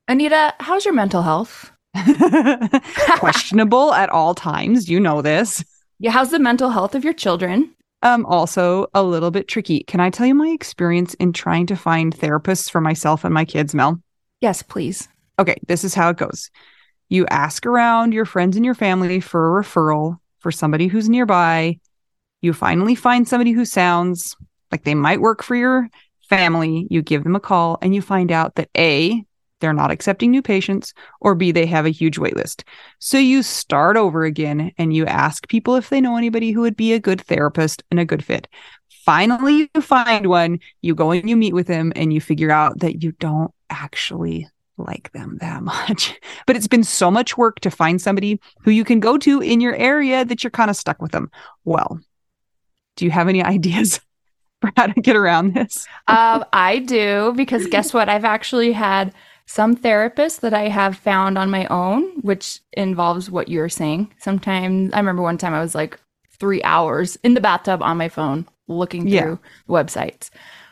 Anita, how's your mental health? Questionable at all times. You know this. Yeah, how's the mental health of your children? Also a little bit tricky. Can I tell you my experience in trying to find therapists for myself and my kids, Mel? Yes, please. Okay, this is how it goes. You ask around your friends and your family for a referral for somebody who's nearby. You finally find somebody who sounds like they might work for your family. You give them a call and you find out that A, they're not accepting new patients, or B, they have a huge wait list. So you start over again and you ask people if they know anybody who would be a good therapist and a good fit. Finally, you find one, you go and you meet with them, and you figure out that you don't actually like them that much. But it's been so much work to find somebody who you can go to in your area that you're kind of stuck with them. Well, do you have any ideas for how to get around this? I do because guess what? I've actually had some therapists that I have found on my own, which involves what you're saying. Sometimes I remember one time I was like 3 hours in the bathtub on my phone looking Yeah. through websites.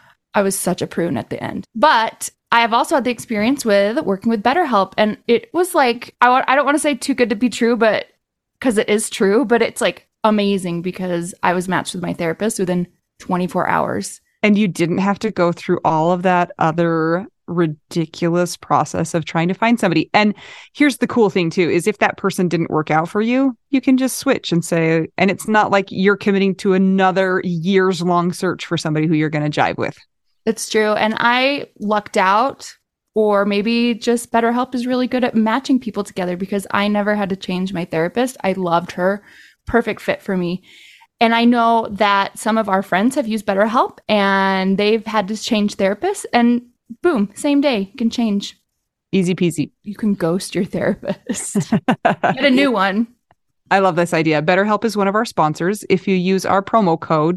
I was such a prune at the end. But I have also had the experience with working with BetterHelp. And it was like, I don't want to say too good to be true, but because it is true, but it's like amazing because I was matched with my therapist within 24 hours. And you didn't have to go through all of that other ridiculous process of trying to find somebody. And here's the cool thing too, is if that person didn't work out for you, you can just switch and say, and it's not like you're committing to another years long search for somebody who you're going to jive with. It's true. And I lucked out, or maybe just BetterHelp is really good at matching people together because I never had to change my therapist. I loved her. Perfect fit for me. And I know that some of our friends have used BetterHelp and they've had to change therapists, and boom, same day, you can change. Easy peasy. You can ghost your therapist. Get a new one. I love this idea. BetterHelp is one of our sponsors. If you use our promo code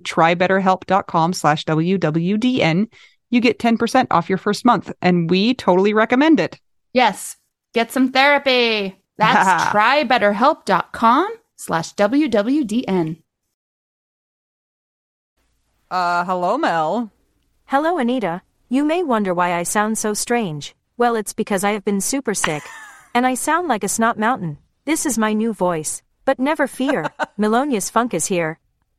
trybetterhelp.com/WWDN, you get 10% off your first month. And we totally recommend it. Yes, get some therapy. That's trybetterhelp.com/WWDN. Hello, Mel. Hello, Anita. You may wonder why I sound so strange. Well, it's because I have been super sick. And I sound like a snot mountain. This is my new voice. But never fear, Melonius Funk is here.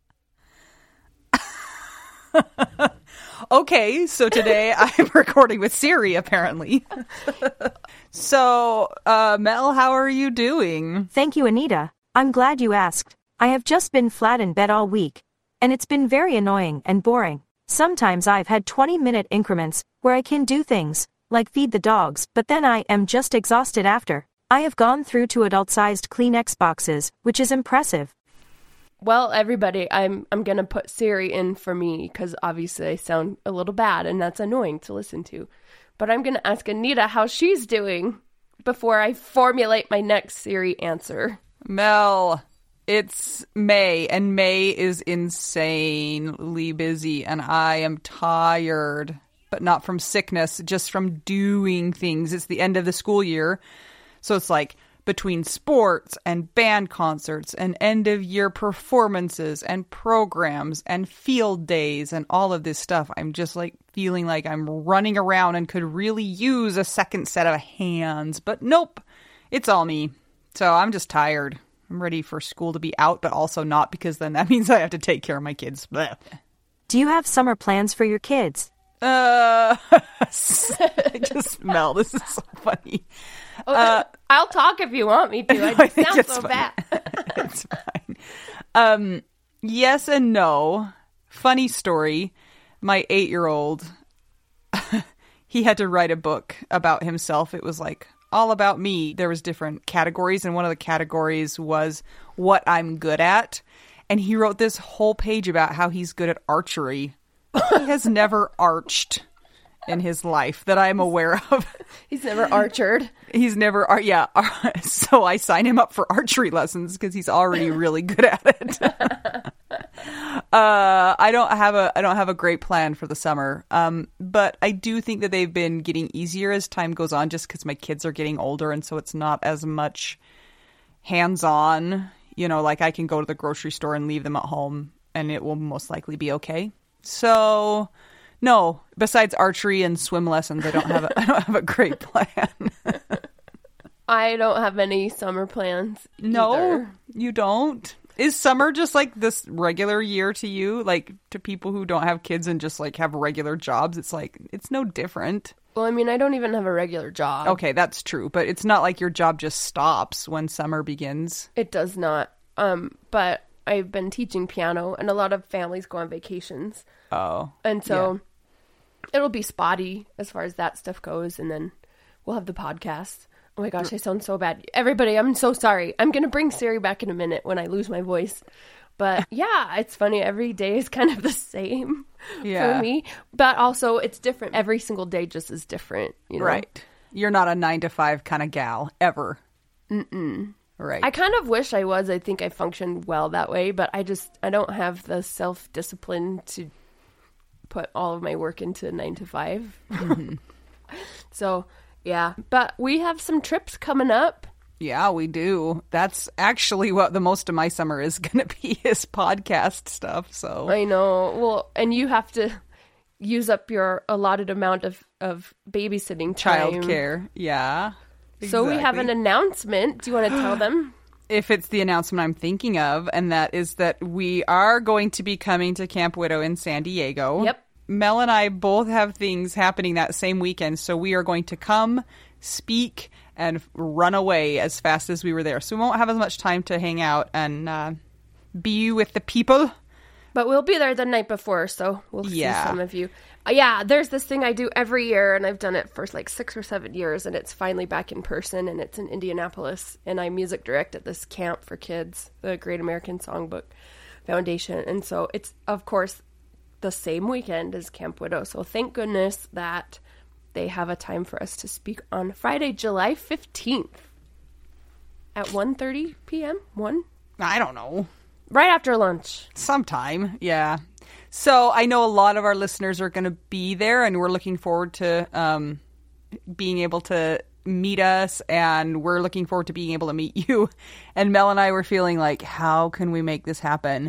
Okay, so today I'm recording with Siri, apparently. So, Mel, how are you doing? Thank you, Anita. I'm glad you asked. I have just been flat in bed all week. And it's been very annoying and boring. Sometimes I've had 20-minute increments where I can do things, like feed the dogs, but then I am just exhausted after. I have gone through 2 adult-sized Kleenex boxes, which is impressive. Well, everybody, I'm gonna put Siri in for me because obviously I sound a little bad and that's annoying to listen to. But I'm gonna ask Anita how she's doing before I formulate my next Siri answer. Mel, it's May, and May is insanely busy, and I am tired. But not from sickness, just from doing things. It's the end of the school year. So it's like between sports and band concerts and end of year performances and programs and field days and all of this stuff, I'm just like feeling like I'm running around and could really use a second set of hands. But nope, it's all me. So I'm just tired. I'm ready for school to be out, but also not, because then that means I have to take care of my kids. Blech. Do you have summer plans for your kids? I just, Mel, this is so funny. I'll talk if you want me to. I I just think sound it's so fine. bad. It's fine. Yes and no. Funny story. My 8-year-old, he had to write a book about himself. It was like all about me. There was different categories, and one of the categories was what I'm good at. And he wrote this whole page about how he's good at archery. He has never arched in his life that I'm aware of. He's never archered. He's never, so I signed him up for archery lessons because he's already really good at it. I don't have a great plan for the summer. But I do think that they've been getting easier as time goes on, just because my kids are getting older, and so it's not as much hands-on. You know, like I can go to the grocery store and leave them at home, and it will most likely be okay. So No, besides archery and swim lessons, I don't have a great plan. I don't have any summer plans. No, either. you don't. Is summer just like this regular year to you? Like to people who don't have kids and just like have regular jobs, it's like it's no different. Well, I mean, I don't even have a regular job. Okay, that's true, but it's not like your job just stops when summer begins. It does not. But I've been teaching piano, and a lot of families go on vacations. Oh. And so it'll be spotty as far as that stuff goes, and then we'll have the podcast. Oh my gosh, I sound so bad. Everybody, I'm so sorry. I'm going to bring Siri back in a minute when I lose my voice. But yeah, it's funny. Every day is kind of the same for me. But also, it's different. Every single day just is different. You know? Right. You're not a 9-to-5 kind of gal, ever. Mm-mm. Right. I kind of wish I was. I think I functioned well that way. But I don't have the self-discipline to put all of my work into 9-to-5. Mm-hmm. So, yeah. But we have some trips coming up. Yeah, we do. That's actually what the most of my summer is going to be, is podcast stuff. So I know. Well, and you have to use up your allotted amount of babysitting time. Childcare. Yeah. So we have an announcement. Do you want to tell them? If it's the announcement I'm thinking of, and that is that we are going to be coming to Camp Widow in San Diego. Yep. Mel and I both have things happening that same weekend, so we are going to come, speak, and run away as fast as we were there. So we won't have as much time to hang out and be with the people. But we'll be there the night before, so we'll see some of you. Yeah, there's this thing I do every year, and I've done it for like 6 or 7 years, and it's finally back in person, and it's in Indianapolis, and I music direct at this camp for kids, the Great American Songbook Foundation. And so it's, of course, the same weekend as Camp Widow. So thank goodness that they have a time for us to speak on Friday, July 15th at 1:30 p.m. 1? I don't know. Right after lunch. Sometime, yeah. So I know a lot of our listeners are going to be there, and we're looking forward to being able to meet us, and we're looking forward to being able to meet you. And Mel and I were feeling like, how can we make this happen?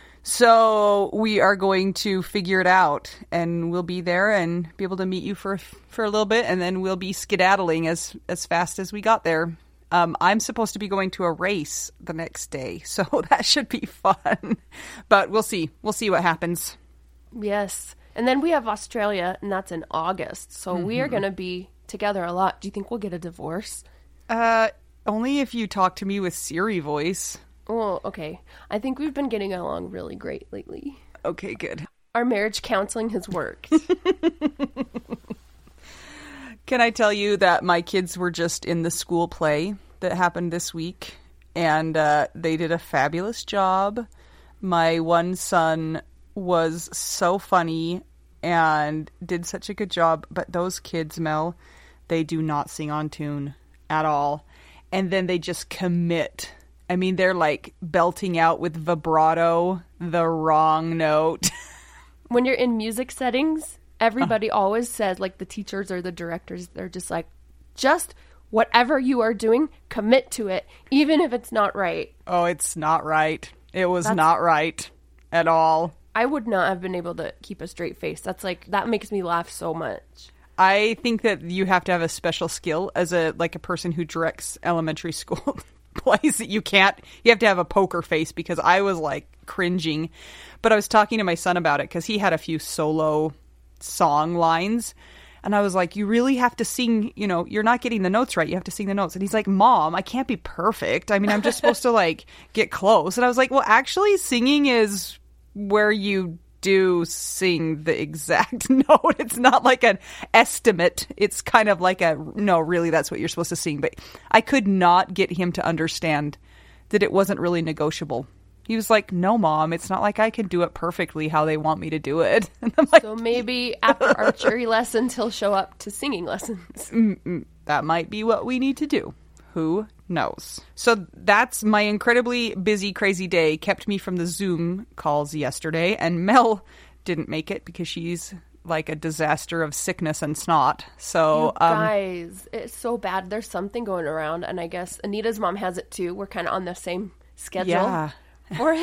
So we are going to figure it out, and we'll be there and be able to meet you for a little bit, and then we'll be skedaddling as fast as we got there. I'm supposed to be going to a race the next day, so that should be fun. But we'll see. We'll see what happens. Yes. And then we have Australia, and that's in August. So we are going to be together a lot. Do you think we'll get a divorce? Only if you talk to me with Siri voice. Oh, okay. I think we've been getting along really great lately. Okay, good. Our marriage counseling has worked. Can I tell you that my kids were just in the school play that happened this week, and they did a fabulous job. My one son was so funny and did such a good job, but those kids, Mel, they do not sing on tune at all. And then they just commit. I mean, they're like belting out with vibrato the wrong note. When you're in music settings, everybody always says, like the teachers or the directors, they're just like, just whatever you are doing, commit to it, even if it's not right. Oh, it's not right. It was not right at all. I would not have been able to keep a straight face. That makes me laugh so much. I think that you have to have a special skill as a person who directs elementary school plays. You have to have a poker face, because I was like cringing. But I was talking to my son about it because he had a few solo song lines, and I was like, you really have to sing, you're not getting the notes right, you have to sing the notes. And he's like, Mom, I can't be perfect, I mean, I'm just supposed to like get close. And I was like, well, actually singing is where you do sing the exact note. It's not like an estimate. It's kind of like no, really, that's what you're supposed to sing. But I could not get him to understand that it wasn't really negotiable. He was like, no, Mom, it's not like I can do it perfectly how they want me to do it. And I'm like, so maybe after archery lessons, he'll show up to singing lessons. That might be what we need to do. Who knows? So that's my incredibly busy, crazy day. Kept me from the Zoom calls yesterday. And Mel didn't make it because she's like a disaster of sickness and snot. So, you guys, it's so bad. There's something going around. And I guess Anita's mom has it too. We're kind of on the same schedule. Yeah. For it.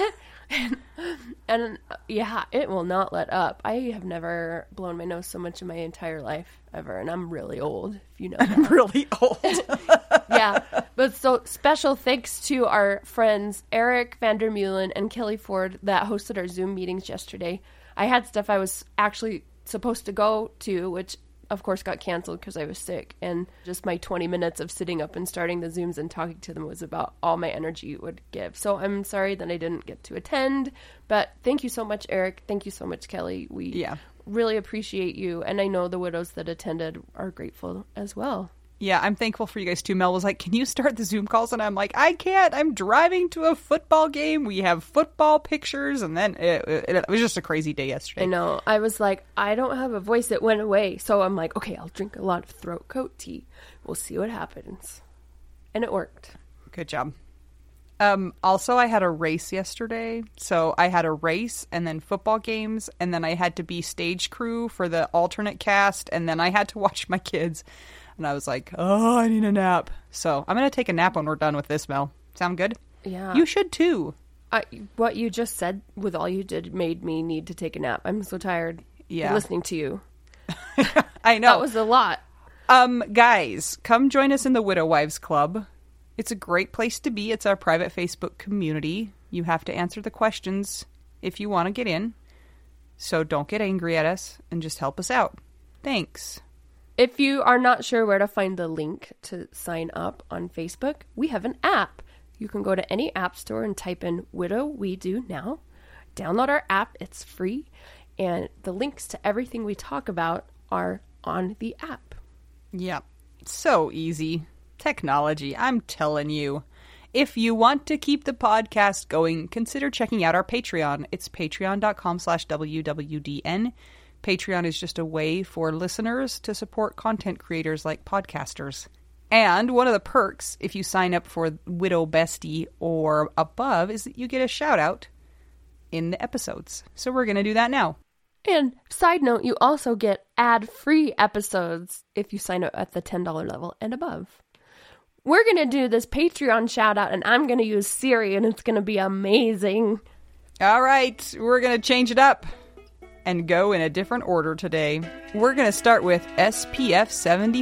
And yeah, it will not let up. I have never blown my nose so much in my entire life ever, and I'm really old, if you know that. I'm really old. Yeah, but so special thanks to our friends Eric Vandermeulen and Kelly Ford that hosted our Zoom meetings yesterday. I had stuff I was actually supposed to go to, which of course got canceled because I was sick, and just my 20 minutes of sitting up and starting the Zooms and talking to them was about all my energy would give. So I'm sorry that I didn't get to attend, but thank you so much, Eric. Thank you so much, Kelly. We really appreciate you, and I know the widows that attended are grateful as well. Yeah, I'm thankful for you guys too. Mel was like, can you start the Zoom calls? And I'm like, I can't. I'm driving to a football game. We have football pictures. And then it was just a crazy day yesterday. I know. I was like, I don't have a voice. It went away. So I'm like, okay, I'll drink a lot of throat coat tea. We'll see what happens. And it worked. Good job. Also, I had a race yesterday. So I had a race and then football games. And then I had to be stage crew for the alternate cast. And then I had to watch my kids. And I was like, oh, I need a nap. So I'm going to take a nap when we're done with this, Mel. Sound good? Yeah. You should too. What you just said with all you did made me need to take a nap. I'm so tired listening to you. I know. That was a lot. Guys, come join us in the Widow Wives Club. It's a great place to be. It's our private Facebook community. You have to answer the questions if you want to get in. So don't get angry at us and just help us out. Thanks. If you are not sure where to find the link to sign up on Facebook, we have an app. You can go to any app store and type in Widow We Do Now. Download our app. It's free. And the links to everything we talk about are on the app. Yeah, so easy. Technology, I'm telling you. If you want to keep the podcast going, consider checking out our Patreon. It's patreon.com/WWDN. Patreon is just a way for listeners to support content creators like podcasters. And one of the perks, if you sign up for Widow Bestie or above, is that you get a shout out in the episodes. So we're going to do that now. And side note, you also get ad-free episodes if you sign up at the $10 level and above. We're going to do this Patreon shout out, and I'm going to use Siri, and it's going to be amazing. All right, we're going to change it up and go in a different order today. We're going to start with SPF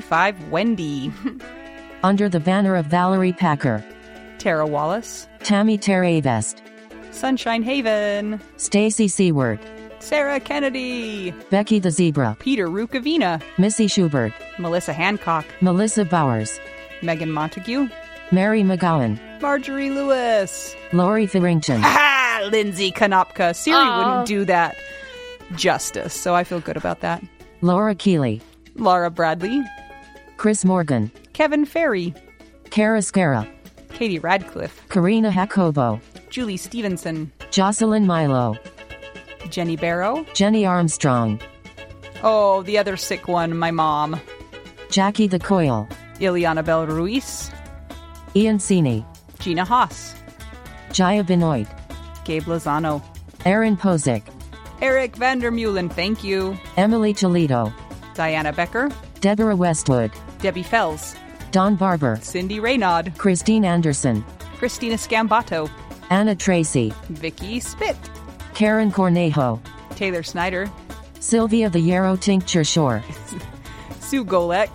75 Wendy. Under the banner of Valerie Packer, Tara Wallace, Tammy Teravest, Sunshine Haven, Stacy Seward, Sarah Kennedy, Becky the Zebra, Peter Rukavina, Missy Schubert, Melissa Hancock, Melissa Bowers, Megan Montague, Mary McGowan, Marjorie Lewis, Lori Farrington, Lindsay Konopka. Siri wouldn't do that justice, so I feel good about that. Laura Keeley, Laura Bradley, Chris Morgan, Kevin Ferry, Kara Scara, Katie Radcliffe, Karina Jacobo, Julie Stevenson, Jocelyn Milo, Jenny Barrow, Jenny Armstrong, oh, the other sick one, my mom, Jackie the Coil, Ileana Bell Ruiz, Ian Sini, Gina Haas, Jaya Benoit, Gabe Lozano, Aaron Posick, Eric Vandermeulen, thank you, Emily Toledo, Diana Becker, Deborah Westwood, Debbie Fells, Don Barber, Cindy Raynaud, Christine Anderson, Christina Scambato, Anna Tracy, Vicky Spit, Karen Cornejo, Taylor Snyder, Sylvia the Yarrow Tincture Shore, Sue Golek,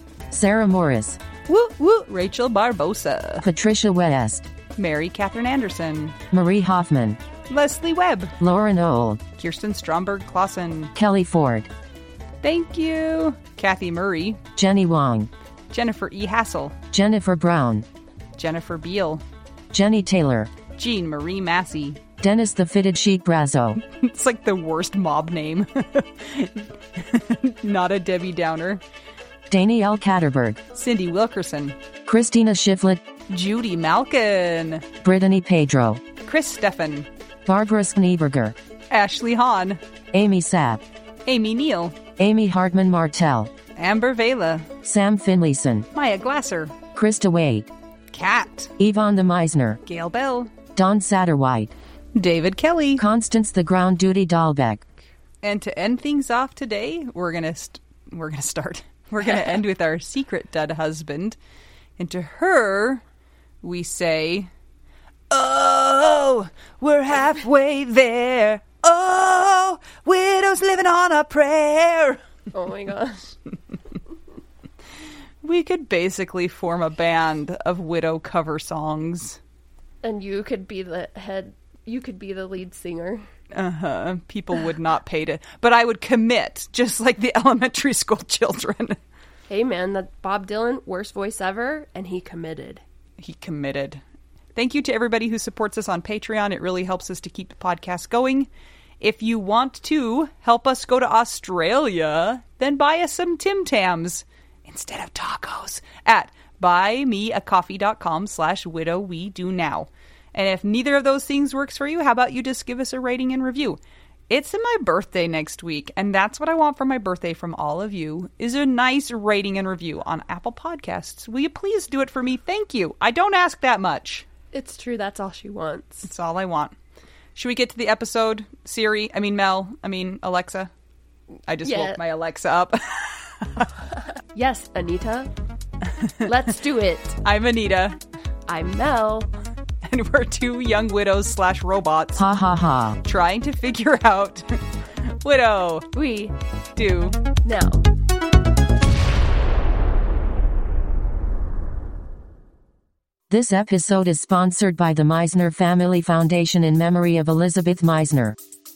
Sarah Morris, woo woo, Rachel Barbosa, Patricia West, Mary Catherine Anderson, Marie Hoffman, Leslie Webb, Lauren Old, Kirsten Stromberg Clausen, Kelly Ford, thank you, Kathy Murray, Jenny Wong, Jennifer E. Hassel, Jennifer Brown, Jennifer Beal, Jenny Taylor, Jean Marie Massey, Dennis the Fitted Sheet Brazo, it's like the worst mob name, not a Debbie Downer, Danielle Catterberg, Cindy Wilkerson, Christina Shiflett, Judy Malkin, Brittany Pedro, Chris Steffen, Barbara Schneeberger, Ashley Hahn, Amy Sapp, Amy Neal, Amy Hartman Martell, Amber Vela, Sam Finlayson, Maya Glasser, Krista Wade, Kat, Yvonne the Meisner, Gail Bell, Don Satterwhite, David Kelly, Constance the Ground Duty Dahlbeck. And to end things off today, we're gonna end with our secret dead husband, and to her we say, oh. Oh, we're halfway there. Oh, widows living on a prayer. Oh my gosh. We could basically form a band of widow cover songs. And you could be the lead singer. People would not pay to, but I would commit, just like the elementary school children. Hey man, that Bob Dylan, worst voice ever, and he committed. He committed. Thank you to everybody who supports us on Patreon. It really helps us to keep the podcast going. If you want to help us go to Australia, then buy us some Tim Tams instead of tacos at buymeacoffee.com/widow we do now. And if neither of those things works for you, how about you just give us a rating and review? It's my birthday next week, and that's what I want for my birthday from all of you, is a nice rating and review on Apple Podcasts. Will you please do it for me? Thank you. I don't ask that much. It's true, that's all she wants. It's all I want. Should we get to the episode? Alexa? I just woke my Alexa up. Yes, Anita. Let's do it. I'm Anita. I'm Mel. And we're two young widows / robots. Ha ha ha. Trying to figure out widow We do now. This episode is sponsored by the Meisner Family Foundation in memory of Elizabeth Meisner.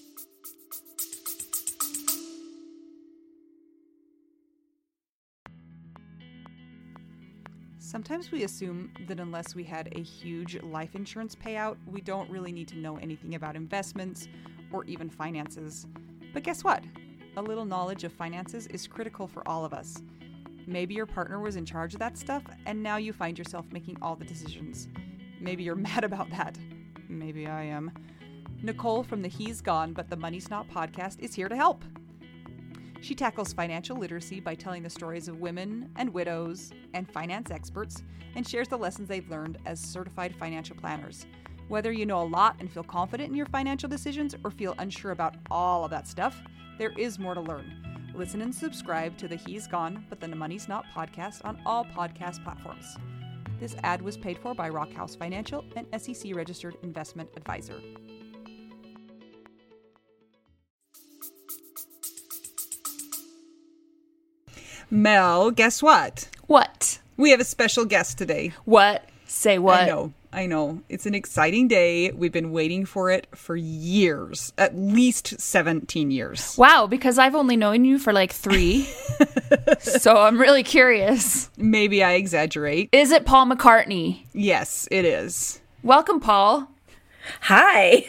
Sometimes we assume that unless we had a huge life insurance payout, we don't really need to know anything about investments or even finances. But guess what? A little knowledge of finances is critical for all of us. Maybe your partner was in charge of that stuff, and now you find yourself making all the decisions. Maybe you're mad about that. Maybe I am. Nicole from the He's Gone But the Money's Not podcast is here to help. She tackles financial literacy by telling the stories of women and widows and finance experts, and shares the lessons they've learned as certified financial planners. Whether you know a lot and feel confident in your financial decisions or feel unsure about all of that stuff, there is more to learn. Listen and subscribe to the He's Gone But the Money's Not podcast on all podcast platforms. This ad was paid for by Rockhouse Financial, an SEC-registered investment advisor. Mel, guess what? What? We have a special guest today. What? Say what? I know. It's an exciting day. We've been waiting for it for years, at least 17 years. Wow, because I've only known you for like 3. So I'm really curious. Maybe I exaggerate. Is it Paul McCartney? Yes, it is. Welcome, Paul. Hi.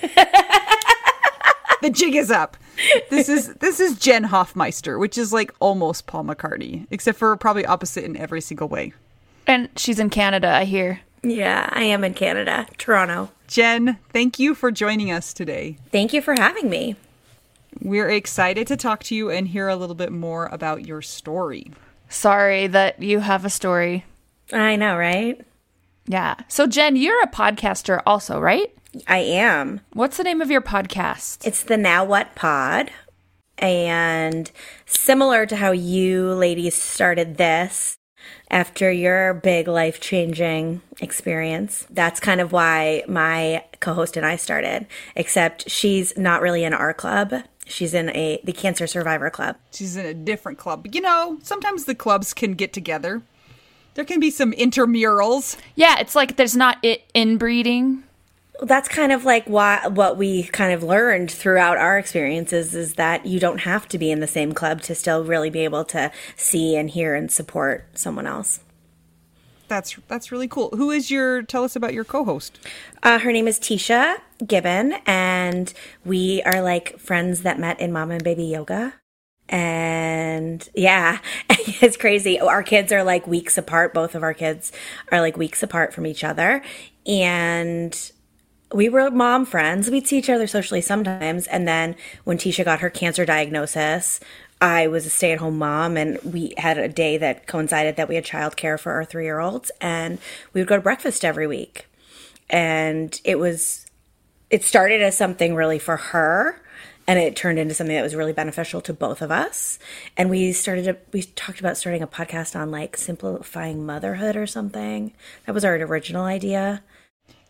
The jig is up. This is Jen Hoffmeister, which is like almost Paul McCartney, except for probably opposite in every single way. And she's in Canada, I hear. Yeah, I am in Canada, Toronto. Jen, thank you for joining us today. Thank you for having me. We're excited to talk to you and hear a little bit more about your story. Sorry that you have a story. I know, right? Yeah. So, Jen, you're a podcaster also, right? I am. What's the name of your podcast? It's the Now What Pod. And similar to how you ladies started this after your big life-changing experience, that's kind of why my co-host and I started, except she's not really in our club. She's in the Cancer Survivor Club. She's in a different club. You know, sometimes the clubs can get together. There can be some intramurals. Yeah, it's like there's not inbreeding. That's kind of like what we kind of learned throughout our experiences is that you don't have to be in the same club to still really be able to see and hear and support someone else. That's really cool. Tell us about your co-host. Her name is Tisha Gibbon, and we are like friends that met in Mama and Baby Yoga. And yeah, it's crazy. Our kids are like weeks apart. Both of our kids are like weeks apart from each other. And we were mom friends. We'd see each other socially sometimes. And then when Tisha got her cancer diagnosis, I was a stay-at-home mom, and we had a day that coincided that we had childcare for our 3-year-olds, and we would go to breakfast every week. And it started as something really for her, and it turned into something that was really beneficial to both of us. And we talked about starting a podcast on like simplifying motherhood or something. That was our original idea.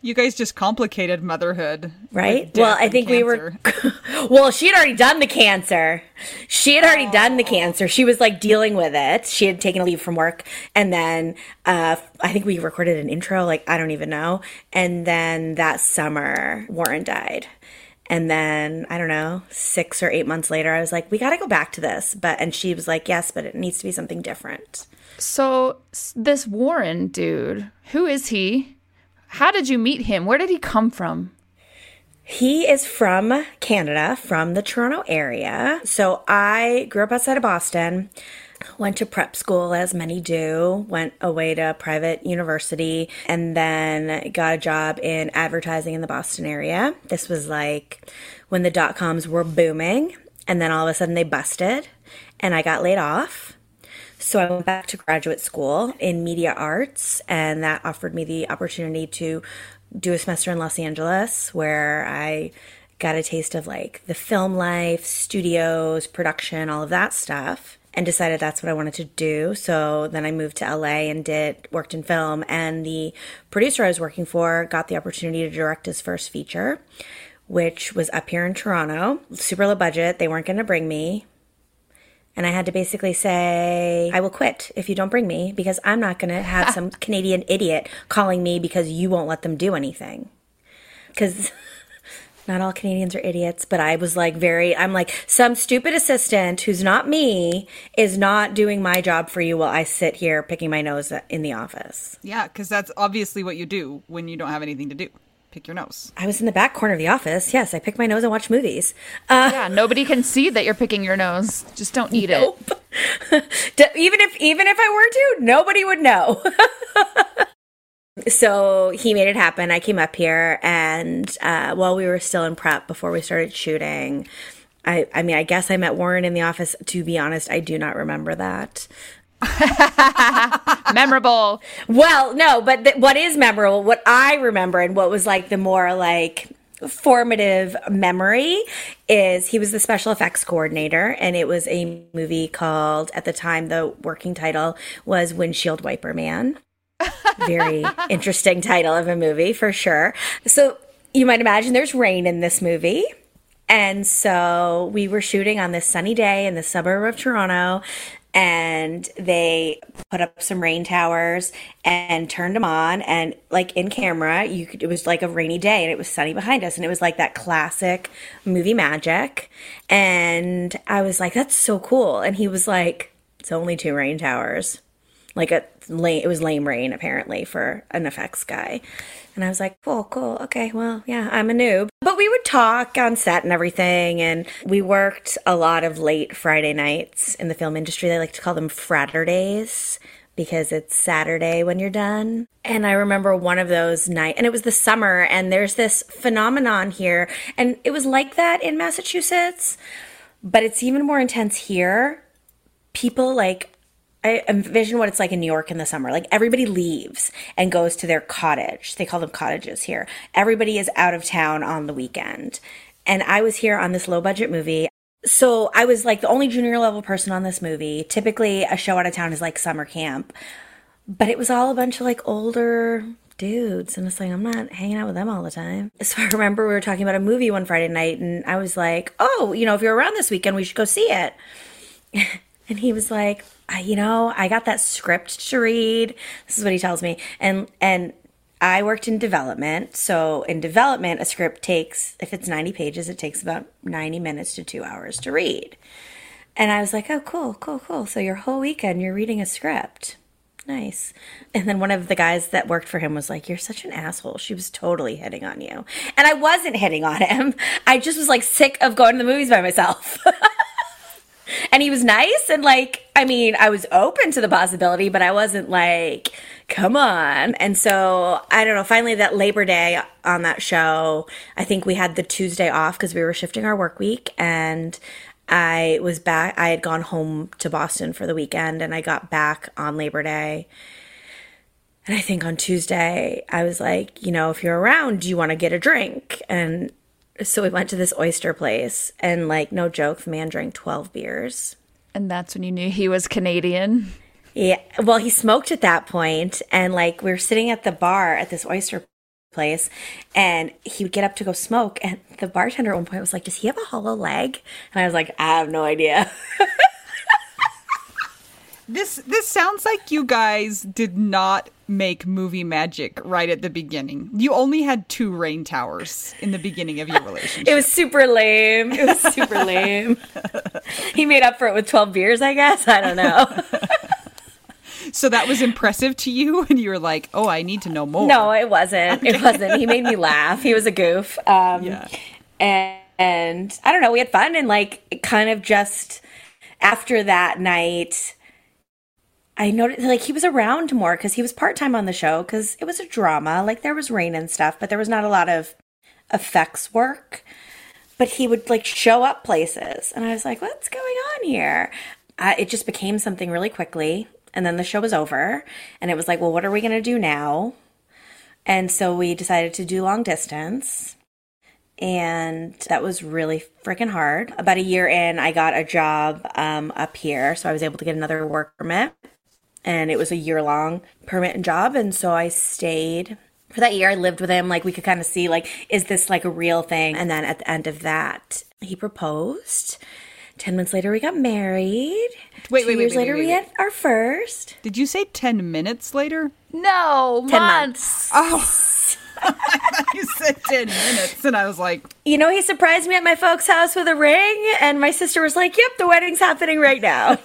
You guys just complicated motherhood. Right? with Well, death I and think we were. Well, she had already done the cancer. She had already done the cancer. She was like dealing with it. She had taken a leave from work. And then I think we recorded an intro, like, I don't even know. And then that summer, Warren died. And then, I don't know, 6 or 8 months later, I was like, we got to go back to this. And she was like, yes, but it needs to be something different. So this Warren dude, who is he? How did you meet him? Where did he come from? He is from Canada, from the Toronto area. So I grew up outside of Boston, went to prep school, as many do, went away to private university, and then got a job in advertising in the Boston area. This was like when the dot-coms were booming, and then all of a sudden they busted, and I got laid off. So I went back to graduate school in media arts, and that offered me the opportunity to do a semester in Los Angeles, where I got a taste of like the film life, studios, production, all of that stuff, and decided that's what I wanted to do. So then I moved to LA and worked in film, and the producer I was working for got the opportunity to direct his first feature, which was up here in Toronto. Super low budget. They weren't going to bring me. And I had to basically say, I will quit if you don't bring me, because I'm not going to have some Canadian idiot calling me because you won't let them do anything. Because not all Canadians are idiots, but I was like I'm like, some stupid assistant who's not me is not doing my job for you while I sit here picking my nose in the office. Yeah, because that's obviously what you do when you don't have anything to do. Pick your nose. I was in the back corner of the office. Yes, I pick my nose and watch movies. Yeah, nobody can see that you're picking your nose. Just don't eat it. Even if I were to, nobody would know. So he made it happen. I came up here, and while we were still in prep before we started shooting, I mean, I guess I met Warren in the office. To be honest, I do not remember that. Memorable. Well, no, but what is memorable, what I remember and what was like the more like formative memory is he was the special effects coordinator, and it was a movie called, at the time, the working title was Windshield Wiper Man. Very interesting title of a movie for sure. So you might imagine there's rain in this movie. And so we were shooting on this sunny day in the suburb of Toronto, and they put up some rain towers and turned them on, and like in camera, it was like a rainy day and it was sunny behind us, and it was like that classic movie magic. And I was like, that's so cool. And he was like, it's only 2 rain towers. Like it was lame rain apparently for an effects guy. And I was like, cool, okay, well, yeah, I'm a noob. But we would talk on set and everything, and we worked a lot of late Friday nights in the film industry. They like to call them Fraturdays, because it's Saturday when you're done. And I remember one of those nights, and it was the summer, and there's this phenomenon here, and it was like that in Massachusetts, but it's even more intense here. People like, I envision what it's like in New York in the summer. Like everybody leaves and goes to their cottage. They call them cottages here. Everybody is out of town on the weekend. And I was here on this low budget movie. So I was like the only junior level person on this movie. Typically a show out of town is like summer camp, but it was all a bunch of like older dudes. And it's like, I'm not hanging out with them all the time. So I remember we were talking about a movie one Friday night, and I was like, oh, if you're around this weekend, we should go see it. And he was like, I got that script to read. This is what he tells me. And I worked in development. So in development, a script takes, if it's 90 pages, it takes about 90 minutes to 2 hours to read. And I was like, oh, cool. So your whole weekend, you're reading a script. Nice. And then one of the guys that worked for him was like, you're such an asshole. She was totally hitting on you. And I wasn't hitting on him. I just was like sick of going to the movies by myself. And he was nice, and like, I mean, I was open to the possibility, but I wasn't like, come on. And so, I don't know, finally that Labor Day on that show, I think we had the Tuesday off because we were shifting our work week, and I was back. I had gone home to Boston for the weekend, and I got back on Labor Day. And I think on Tuesday, I was like, if you're around, do you want to get a drink? And so we went to this oyster place, and like, no joke, the man drank 12 beers. And that's when you knew he was Canadian. Yeah. Well, he smoked at that point, and like we were sitting at the bar at this oyster place, and he would get up to go smoke, and the bartender at one point was like, does he have a hollow leg? And I was like, I have no idea. This sounds like you guys did not make movie magic right at the beginning. You only had 2 rain towers in the beginning of your relationship. It was super lame. He made up for it with 12 beers, I guess. I don't know. So that was impressive to you, and you were like, oh, I need to know more. No, it wasn't. Okay. It wasn't. He made me laugh. He was a goof. Yeah. And I don't know, we had fun, and like kind of just after that night, I noticed like he was around more because he was part-time on the show because it was a drama. Like there was rain and stuff, but there was not a lot of effects work. But he would like show up places, and I was like, what's going on here? It just became something really quickly. And then the show was over, and it was like, well, what are we going to do now? And so we decided to do long distance, and that was really freaking hard. About a year in, I got a job up here, so I was able to get another work permit, and it was a year-long permit and job, and so I stayed. For that year, I lived with him. Like, we could kind of see, like, is this, like, a real thing? And then at the end of that, he proposed. 10 months later, we got married. Wait, 2 years later, we had our first. Did you say 10 minutes later? No, 10 months. Oh, I thought you said 10 minutes, and I was like... You know, he surprised me at my folks' house with a ring, and my sister was like, yep, the wedding's happening right now.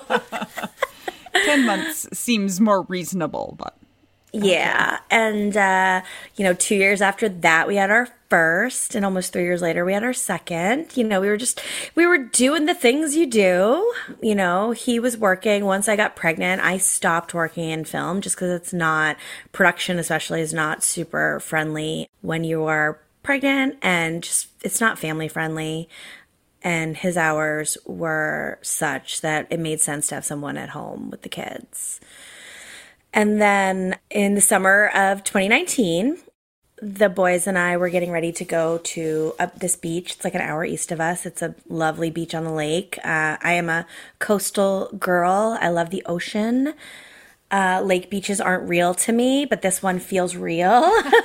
10 months seems more reasonable, but... Yeah, and, 2 years after that, we had our first, and almost 3 years later, we had our second. You know, we were doing the things you do. You know, he was working. Once I got pregnant, I stopped working in film just because it's not, production especially is not super friendly when you are pregnant, and just, it's not family friendly. And his hours were such that it made sense to have someone at home with the kids. And then in the summer of 2019, the boys and I were getting ready to go to this beach. It's like an hour east of us. It's a lovely beach on the lake. I am a coastal girl. I love the ocean. Lake beaches aren't real to me, but this one feels real.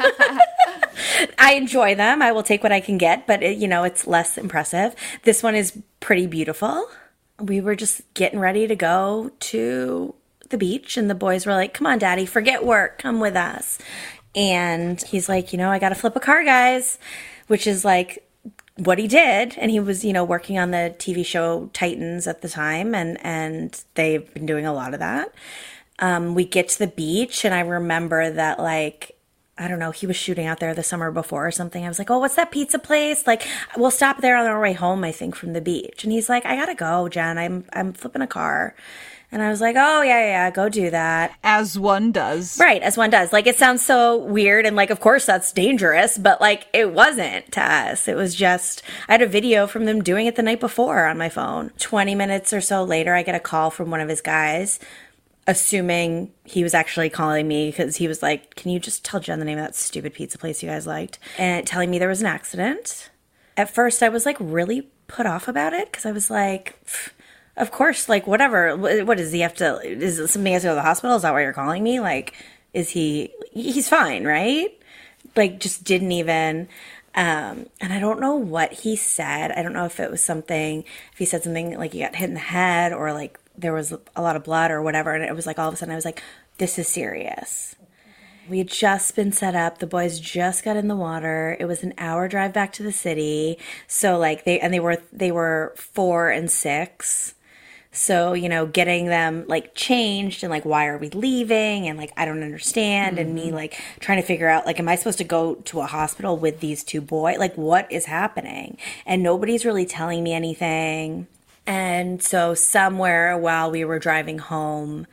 I enjoy them. I will take what I can get, but it's less impressive. This one is pretty beautiful. We were just getting ready to go to the beach, and the boys were like, come on, Daddy, forget work, come with us. And he's like, I gotta flip a car, guys, which is like what he did. And he was, working on the TV show Titans at the time, and they've been doing a lot of that. We get to the beach, and I remember that, like, I don't know, he was shooting out there the summer before or something. I was like, oh, what's that pizza place? Like, we'll stop there on our way home, I think, from the beach. And he's like, I gotta go, Jen, I'm flipping a car. And I was like, oh, yeah, go do that. As one does. Right, as one does. Like, it sounds so weird, and, like, of course that's dangerous, but, like, it wasn't to us. It was just, I had a video from them doing it the night before on my phone. 20 minutes or so later, I get a call from one of his guys, assuming he was actually calling me, because he was like, can you just tell Jen the name of that stupid pizza place you guys liked? And telling me there was an accident. At first, I was, like, really put off about it, because I was like... Of course, like, whatever. What does he have to, is it something he has to go to the hospital? Is that why you're calling me? Like, he's fine, right? Like, just didn't even, and I don't know what he said. I don't know if it was something, if he said something like he got hit in the head, or like there was a lot of blood or whatever. And it was like, all of a sudden I was like, this is serious. We had just been set up. The boys just got in the water. It was an hour drive back to the city. So like they were 4 and 6. So, getting them, like, changed and, like, why are we leaving? And, like, I don't understand. Mm-hmm. And me, like, trying to figure out, like, am I supposed to go to a hospital with these 2 boys? Like, what is happening? And nobody's really telling me anything. And so somewhere while we were driving home,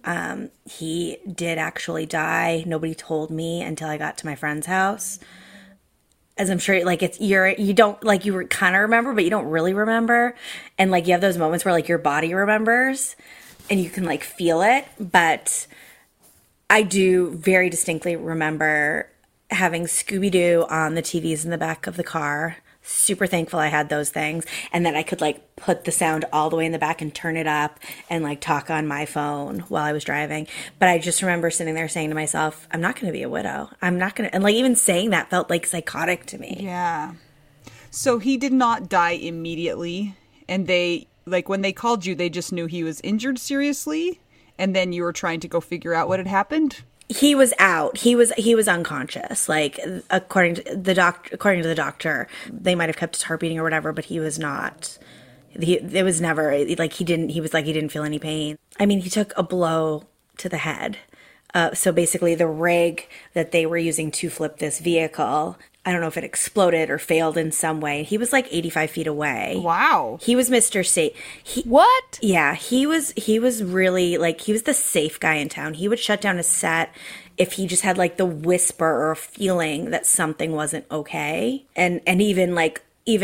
he did actually die. Nobody told me until I got to my friend's house. As I'm sure, like, you don't, like, you kind of remember, but you don't really remember. And, like, you have those moments where, like, your body remembers and you can, like, feel it. But I do very distinctly remember having Scooby-Doo on the TVs in the back of the car, super thankful I had those things, and that I could like put the sound all the way in the back and turn it up and like talk on my phone while I was driving. But I just remember sitting there saying to myself, I'm not going to be a widow. I'm not going to, and like even saying that felt like psychotic to me. Yeah. So he did not die immediately, and they, like, when they called you, they just knew he was injured seriously, and then you were trying to go figure out what had happened? He was out. He was unconscious. Like according to the doctor, they might have kept his heart beating or whatever, but he was not. It was never like he didn't feel any pain. I mean, he took a blow to the head. So basically, the rig that they were using to flip this vehicle, I don't know if it exploded or failed in some way. He was like 85 feet away. Wow. He was Mr. Safe. What? Yeah, he was really like, he was the safe guy in town. He would shut down a set if he just had like the whisper or a feeling that something wasn't okay. And even like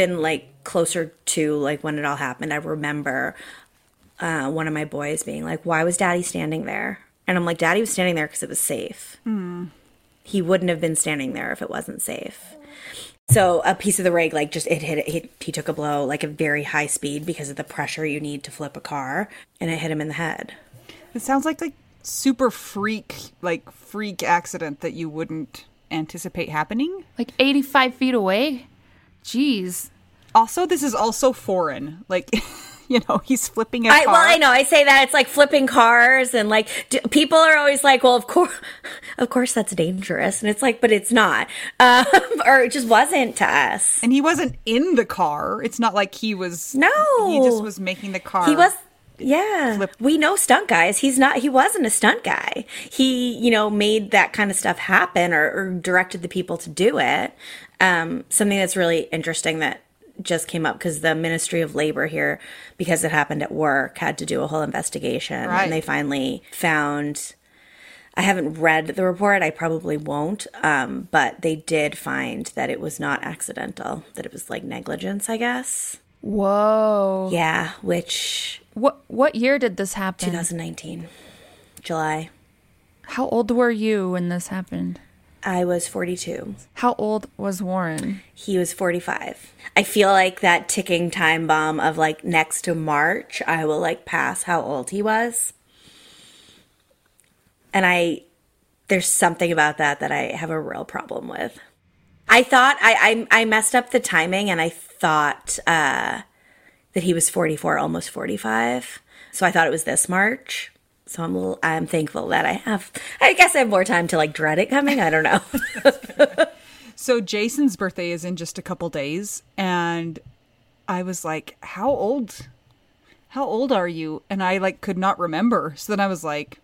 closer to like when it all happened, I remember one of my boys being like, "Why was Daddy standing there?" And I'm like, "Daddy was standing there because it was safe. He wouldn't have been standing there if it wasn't safe." So a piece of the rig, like just he took a blow like at very high speed because of the pressure you need to flip a car, and it hit him in the head. It sounds like super freak accident that you wouldn't anticipate happening. Like 85 feet away? Jeez. Also, this is also foreign. Like, you know, he's flipping a car. Well, I know. I say that it's like flipping cars, and like people are always like, "Well, of course, that's dangerous," and it's like, but it's not, or it just wasn't to us. And he wasn't in the car. It's not like he was. No, he just was making the car. He was. Yeah, flip. We know stunt guys. He wasn't a stunt guy. He, made that kind of stuff happen or directed the people to do it. Something that's really interesting that just came up because the Ministry of Labor here, because it happened at work, had to do a whole investigation. Right. And they finally found, I haven't read the report, I probably won't, but they did find that it was not accidental, that it was like negligence, I guess. Whoa. Yeah, which... What year did this happen? 2019, July. How old were you when this happened? I was 42. How old was Warren? He was 45. I feel like that ticking time bomb of like next to March, I will like pass how old he was. And there's something about that I have a real problem with. I thought I messed up the timing, and I thought that he was 44, almost 45. So I thought it was this March. So I'm thankful that I guess I have more time to like dread it coming. I don't know. So Jason's birthday is in just a couple days, and I was like, how old are you? And I like could not remember. So then I was like,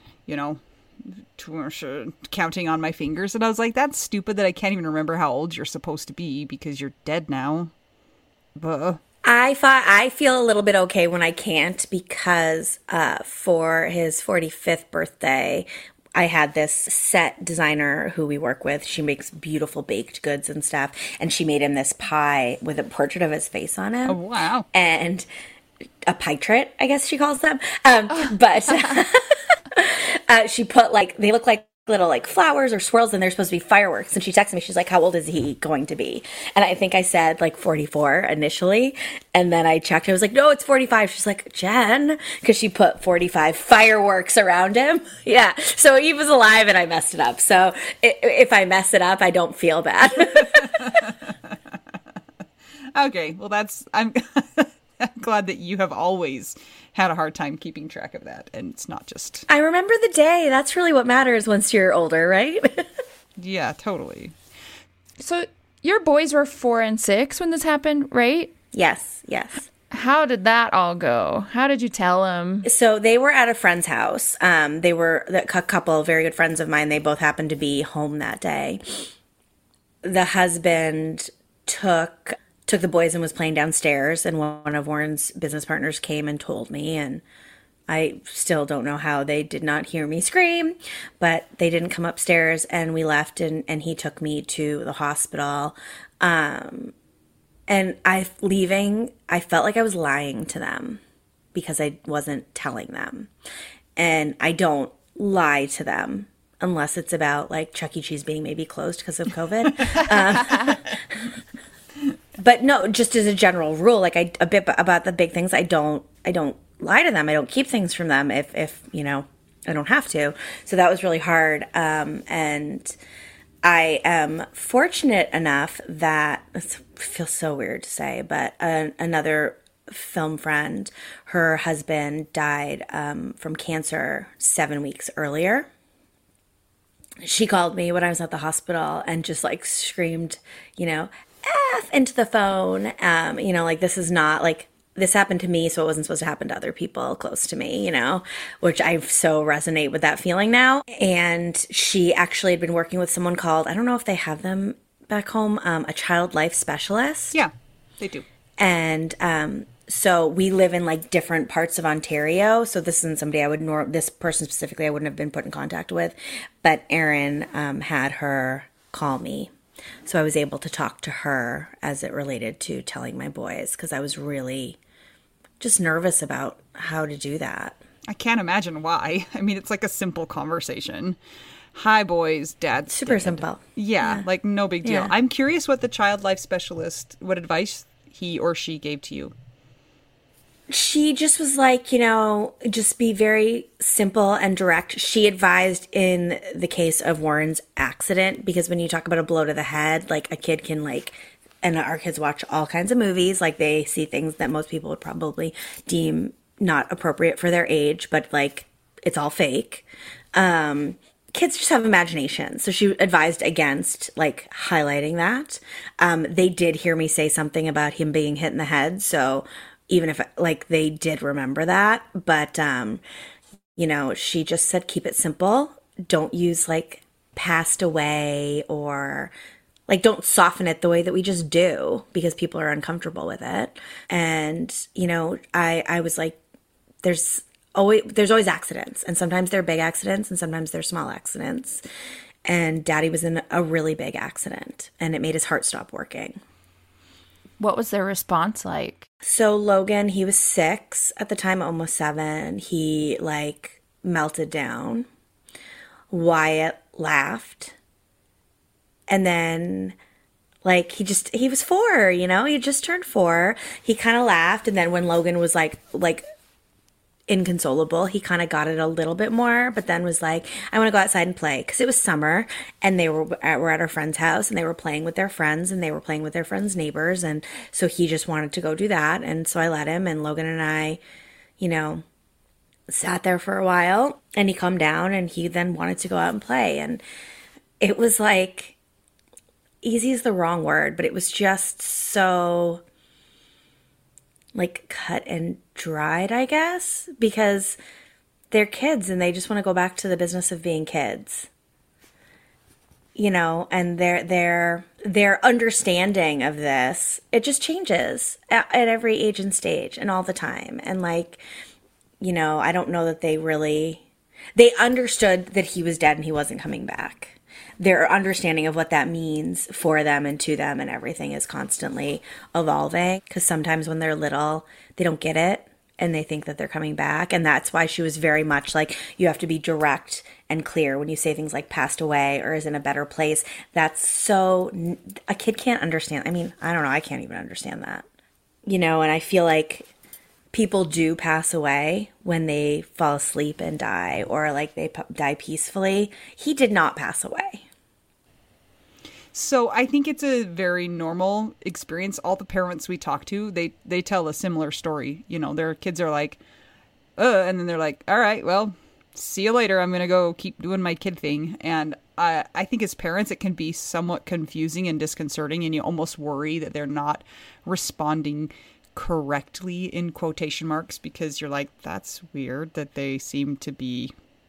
counting on my fingers, and I was like, that's stupid that I can't even remember how old you're supposed to be because you're dead now. But I feel a little bit okay when I can't, because for his 45th birthday, I had this set designer who we work with. She makes beautiful baked goods and stuff, and she made him this pie with a portrait of his face on it. Oh, wow. And a pie-trit, I guess she calls them. But she put they look like little like flowers or swirls, and they're supposed to be fireworks. And she texted me, she's like, how old is he going to be? And I think I said like 44 initially, and then I checked, I was like, no, it's 45. She's like, Jen, because she put 45 fireworks around him. Yeah, so he was alive and I messed it up. So if I mess it up, I don't feel bad. Okay, well, I'm glad that you have always had a hard time keeping track of that, and it's not just... I remember the day. That's really what matters once you're older, right? Yeah, totally. So your boys were 4 and 6 when this happened, right? Yes. How did that all go? How did you tell them? So they were at a friend's house. They were a couple, very good friends of mine. They both happened to be home that day. The husband took the boys and was playing downstairs, and one of Warren's business partners came and told me, and I still don't know how they did not hear me scream, but they didn't come upstairs, and we left, and he took me to the hospital. And leaving, I felt like I was lying to them because I wasn't telling them. And I don't lie to them unless it's about like Chuck E. Cheese being maybe closed because of COVID. But no, just as a general rule, like a bit about the big things, I don't lie to them. I don't keep things from them if I don't have to. So that was really hard. And I am fortunate enough that it feels so weird to say, but another film friend, her husband died from cancer 7 weeks earlier. She called me when I was at the hospital and just like screamed, F into the phone. Like this is not like this happened to me, so it wasn't supposed to happen to other people close to me, which I so resonate with that feeling now. And she actually had been working with someone called, I don't know if they have them back home, a child life specialist. Yeah, they do. And so we live in like different parts of Ontario. So this isn't somebody this person specifically I wouldn't have been put in contact with. But Erin had her call me. So I was able to talk to her as it related to telling my boys because I was really just nervous about how to do that. I can't imagine why. I mean, it's like a simple conversation. Hi, boys, dad's super dead. simple. Yeah, like no big deal. Yeah. I'm curious what the child life specialist, what advice he or she gave to you. She just was like, just be very simple and direct. She advised in the case of Warren's accident, because when you talk about a blow to the head, like a kid can and our kids watch all kinds of movies, like they see things that most people would probably deem not appropriate for their age, but like it's all fake. Kids just have imagination. So she advised against like highlighting that. They did hear me say something about him being hit in the head. So even if like they did remember that, but she just said, keep it simple. Don't use like passed away or like don't soften it the way that we just do because people are uncomfortable with it. And, I was like, there's always accidents, and sometimes they're big accidents and sometimes they're small accidents. And Daddy was in a really big accident and it made his heart stop working. What was their response like? So Logan, he was 6 at the time, almost 7. He like melted down. Wyatt laughed. And then like he was 4, he had just turned 4. He kind of laughed. And then when Logan was like inconsolable, he kind of got it a little bit more, but then was like, I want to go outside and play, because it was summer and they were at our friend's house and they were playing with their friends and they were playing with their friends' neighbors, and so he just wanted to go do that. And so I let him, and Logan and I sat there for a while, and he calmed down and he then wanted to go out and play. And it was like, easy is the wrong word, but it was just so like cut and dried, I guess, because they're kids and they just want to go back to the business of being kids, and their understanding of this, it just changes at every age and stage and all the time. And like, I don't know that they understood that he was dead and he wasn't coming back. Their understanding of what that means for them and to them and everything is constantly evolving, because sometimes when they're little, they don't get it and they think that they're coming back. And that's why she was very much like, you have to be direct and clear when you say things like passed away or is in a better place. That's so, a kid can't understand. I mean, I don't know. I can't even understand that, and I feel like people do pass away when they fall asleep and die, or like they die peacefully. He did not pass away. So I think it's a very normal experience. All the parents we talk to, they tell a similar story. Their kids are like, and then they're like, all right, well, see you later. I'm going to go keep doing my kid thing. And I think as parents, it can be somewhat confusing and disconcerting, and you almost worry that they're not responding correctly in quotation marks, because you're like, that's weird that they seem to be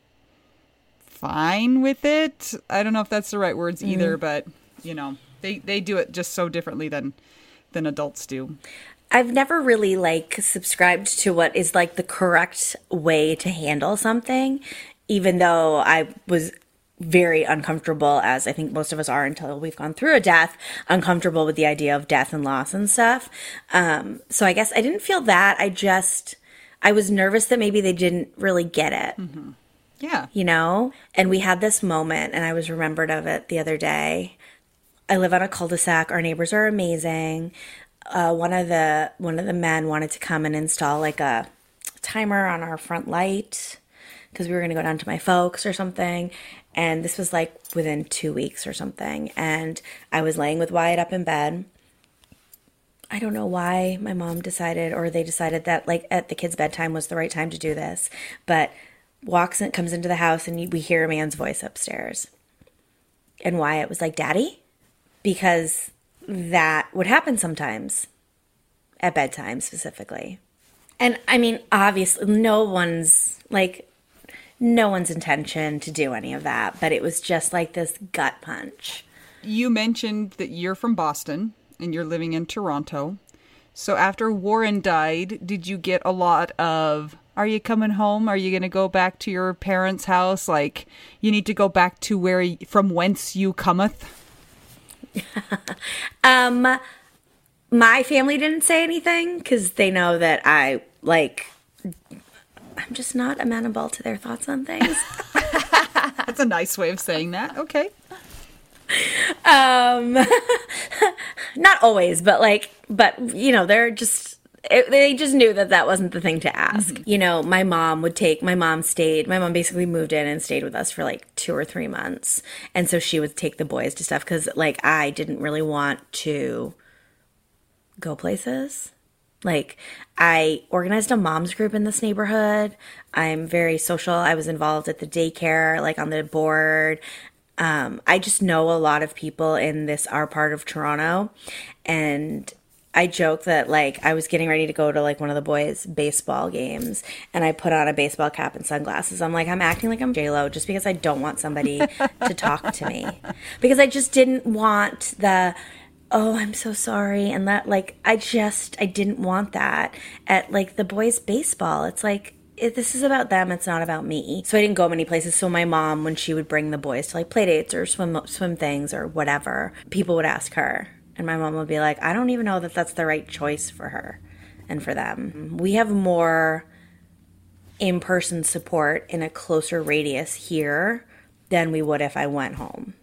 fine with it. I don't know if that's the right words either, but they do it just so differently than adults do. I've never really like subscribed to what is like the correct way to handle something, even though I was very uncomfortable, as I think most of us are until we've gone through a death, uncomfortable with the idea of death and loss and stuff. So I guess I didn't feel that. I was nervous that maybe they didn't really get it. Mm-hmm. Yeah. And we had this moment, and I was remembered of it the other day. I live on a cul-de-sac. Our neighbors are amazing. one of the men wanted to come and install like a timer on our front light because we were going to go down to my folks or something. And this was like within 2 weeks or something. And I was laying with Wyatt up in bed. I don't know why my mom decided, or they decided that like at the kids' bedtime was the right time to do this. But comes into the house and we hear a man's voice upstairs. And Wyatt was like, "Daddy?" Because that would happen sometimes at bedtime specifically. And I mean, obviously no one's intention to do any of that, but it was just like this gut punch. You mentioned that you're from Boston and you're living in Toronto. So after Warren died, did you get a lot of, "Are you coming home? Are you going to go back to your parents' house? Like, you need to go back to from whence you cometh"? My family didn't say anything because they know that I'm just not amenable to their thoughts on things. That's a nice way of saying that. Okay. Not always, but you know, they just knew that wasn't the thing to ask. Mm-hmm. You know, my mom basically moved in and stayed with us for like 2 or 3 months. And so she would take the boys to stuff because like I didn't really want to go places. Like, I organized a mom's group in this neighborhood. I'm very social. I was involved at the daycare, like on the board. I just know a lot of people in our part of Toronto. And I joke that like I was getting ready to go to like one of the boys' baseball games and I put on a baseball cap and sunglasses. I'm like, I'm acting like I'm J-Lo just because I don't want somebody to talk to me. Because I just didn't want "Oh, I'm so sorry," and that, like, I didn't want that at, like, the boys' baseball. It's like, this is about them, it's not about me. So I didn't go many places. So my mom, when she would bring the boys to, like, play dates or swim things or whatever, people would ask her. And my mom would be like, "I don't even know that that's the right choice for her and for them." We have more in-person support in a closer radius here than we would if I went home.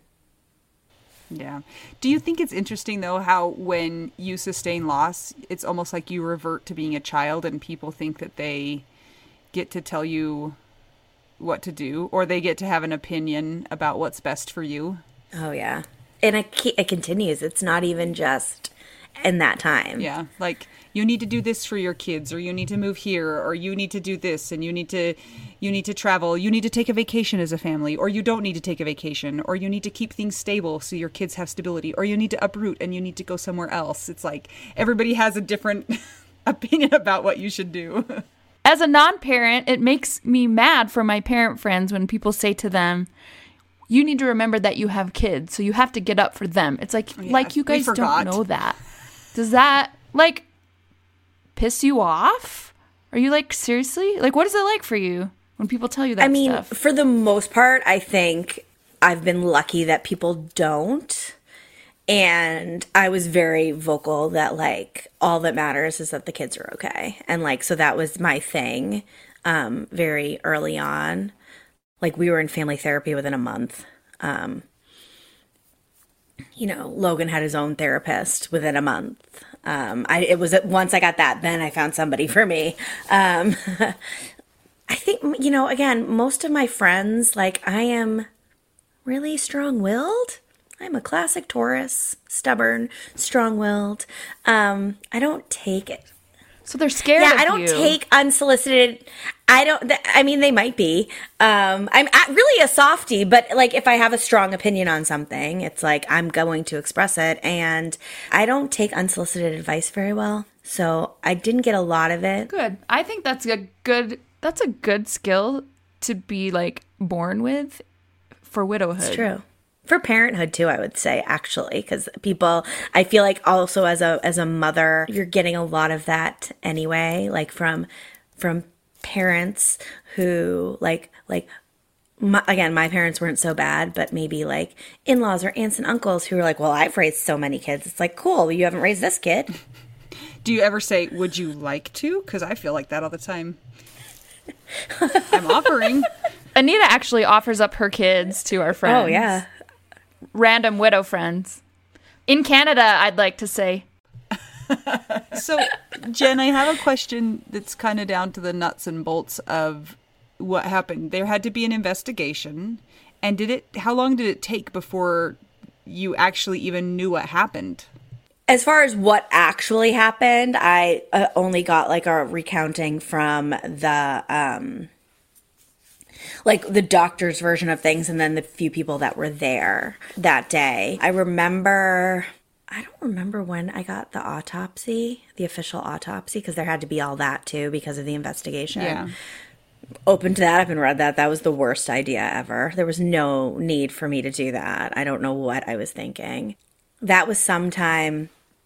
Yeah. Do you think it's interesting, though, how when you sustain loss, it's almost like you revert to being a child and people think that they get to tell you what to do or they get to have an opinion about what's best for you? Oh, yeah. And it continues. It's not even just in that time. Yeah. Like, you need to do this for your kids, or you need to move here, or you need to do this, and you need to travel, you need to take a vacation as a family, or you don't need to take a vacation, or you need to keep things stable so your kids have stability, or you need to uproot and you need to go somewhere else. It's like everybody has a different opinion about what you should do. As a non-parent, it makes me mad for my parent friends when people say to them, "You need to remember that you have kids, so you have to get up for them." It's like, you guys don't know that. Does that, like, piss you off? Are you like, seriously? Like, what is it like for you when people tell you that stuff? I mean, for the most part, I think I've been lucky that people don't. And I was very vocal that, like, all that matters is that the kids are okay. And, like, so that was my thing very early on. Like, we were in family therapy within a month. You know, Logan had his own therapist within a month. It was once I got that, then I found somebody for me. I think, you know, again, most of my friends, like, I am really strong-willed. I'm a classic Taurus, stubborn, strong-willed. I don't take it. So they're scared of you. Yeah, I don't take unsolicited. I mean, they might be. I'm really a softie, but like if I have a strong opinion on something, it's like I'm going to express it, and I don't take unsolicited advice very well. So I didn't get a lot of it. Good. I think that's a good skill to be like born with for widowhood. It's true. For parenthood too, I would say, actually, because I feel like also as a mother, you're getting a lot of that anyway, like from parents who again, my parents weren't so bad, but maybe like in-laws or aunts and uncles who are like, "Well, I've raised so many kids." It's like, cool, you haven't raised this kid. Do you ever say, "Would you like to?" Because I feel like that all the time. I'm offering. Anita actually offers up her kids to our friends. Oh, yeah. Random widow friends. In Canada, I'd like to say. So, Jen, I have a question that's kind of down to the nuts and bolts of what happened. There had to be an investigation. And how long did it take before you actually even knew what happened? As far as what actually happened, I only got like a recounting from the doctor's version of things, and then the few people that were there that day. I don't remember when I got the autopsy, the official autopsy, because there had to be all that too because of the investigation. Yeah. Opened that up and read that. That was the worst idea ever. There was no need for me to do that. I don't know what I was thinking. That was sometime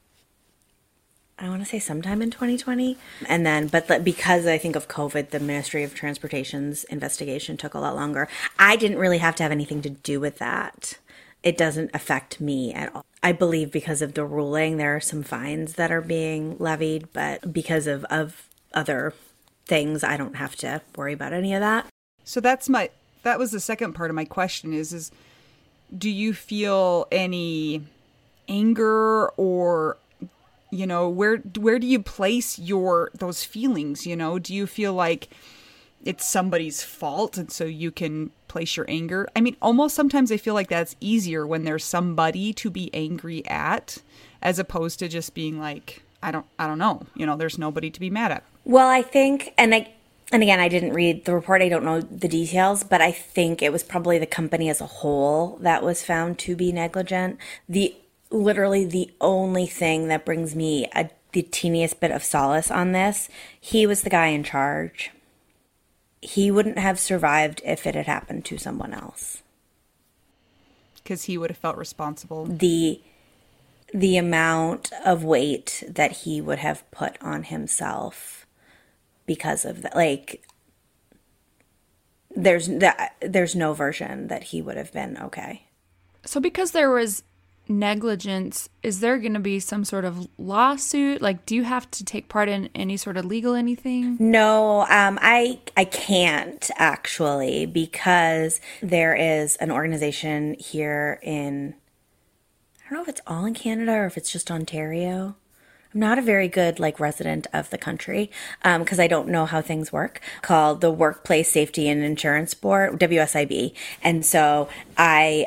in 2020. And then, but because I think of COVID, the Ministry of Transportation's investigation took a lot longer. I didn't really have to have anything to do with that. It doesn't affect me at all. I believe because of the ruling, there are some fines that are being levied, but because of other things, I don't have to worry about any of that. So that was the second part of my question is do you feel any anger or, where do you place those feelings? Do you feel like it's somebody's fault and so you can place your anger? I mean, almost sometimes I feel like that's easier when there's somebody to be angry at, as opposed to just being like, I don't know, there's nobody to be mad at. Well, I think, and again, I didn't read the report. I don't know the details, but I think it was probably the company as a whole that was found to be negligent. Literally the only thing that brings me the teeniest bit of solace on this, he was the guy in charge. He wouldn't have survived if it had happened to someone else. Because he would have felt responsible. The amount of weight that he would have put on himself because of that, there's no version that he would have been okay. So because there was negligence, is there going to be some sort of lawsuit? Do you have to take part in any sort of legal anything? No, I can't actually, because there is an organization here in, I don't know if it's all in Canada or if it's just Ontario. I'm not a very good resident of the country because I don't know how things work, called the Workplace Safety and Insurance Board, WSIB. And so I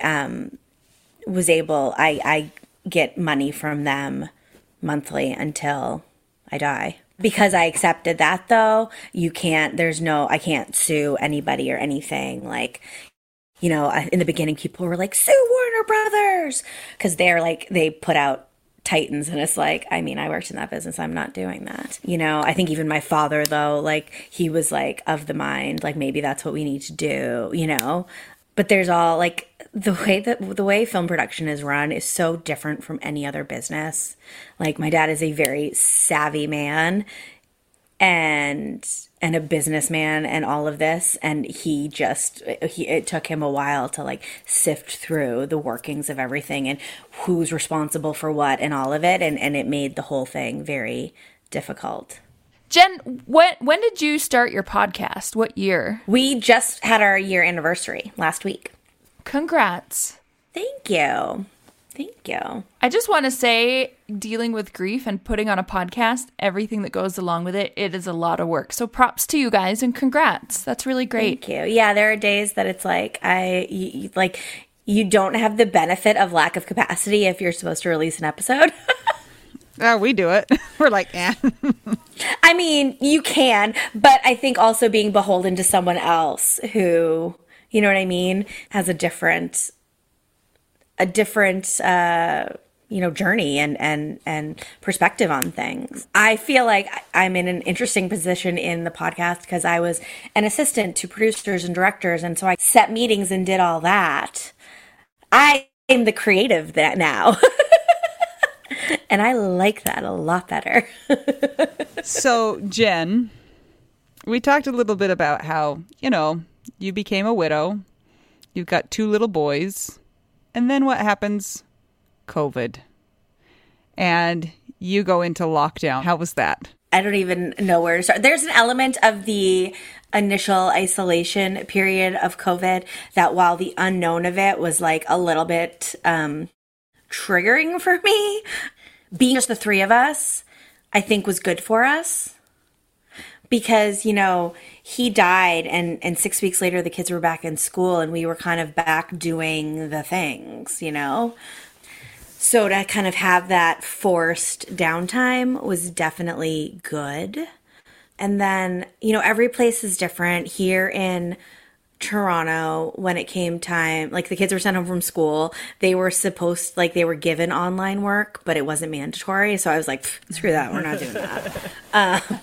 I get money from them monthly until I die. Because I accepted that though, I can't sue anybody or anything. In the beginning people were like, sue Warner Brothers, because they put out Titans, and it's I worked in that business, I'm not doing that. I think even my father though, he was of the mind, maybe that's what we need to do, but there's all the way film production is run is so different from any other business. My dad is a very savvy man and a businessman and all of this, and it took him a while to sift through the workings of everything and who's responsible for what and all of it, and it made the whole thing very difficult. Jen, when did you start your podcast? What year? We just had our year anniversary last week. Congrats. Thank you. Thank you. I just want to say, dealing with grief and putting on a podcast, everything that goes along with it, it is a lot of work. So props to you guys and congrats. That's really great. Thank you. Yeah, there are days that it's you don't have the benefit of lack of capacity if you're supposed to release an episode. Oh, we do it. We're like, eh. I mean, you can, but I think also being beholden to someone else who, you know what I mean, has a different journey and perspective on things. I feel like I'm in an interesting position in the podcast because I was an assistant to producers and directors, and so I set meetings and did all that. I am the creative now. And I like that a lot better. So, Jen, we talked a little bit about how, you became a widow. You've got 2 little boys. And then what happens? COVID. And you go into lockdown. How was that? I don't even know where to start. There's an element of the initial isolation period of COVID that, while the unknown of it was a little bit triggering for me, being just the 3 of us I think was good for us because, you know, he died and 6 weeks later the kids were back in school and we were kind of back doing the things, you know? So to kind of have that forced downtime was definitely good. And then, you know, every place is different. Here in Toronto, when it came time, like the kids were sent home from school, they were supposed, like they were given online work, but it wasn't mandatory. So I was like, screw that, we're not doing that.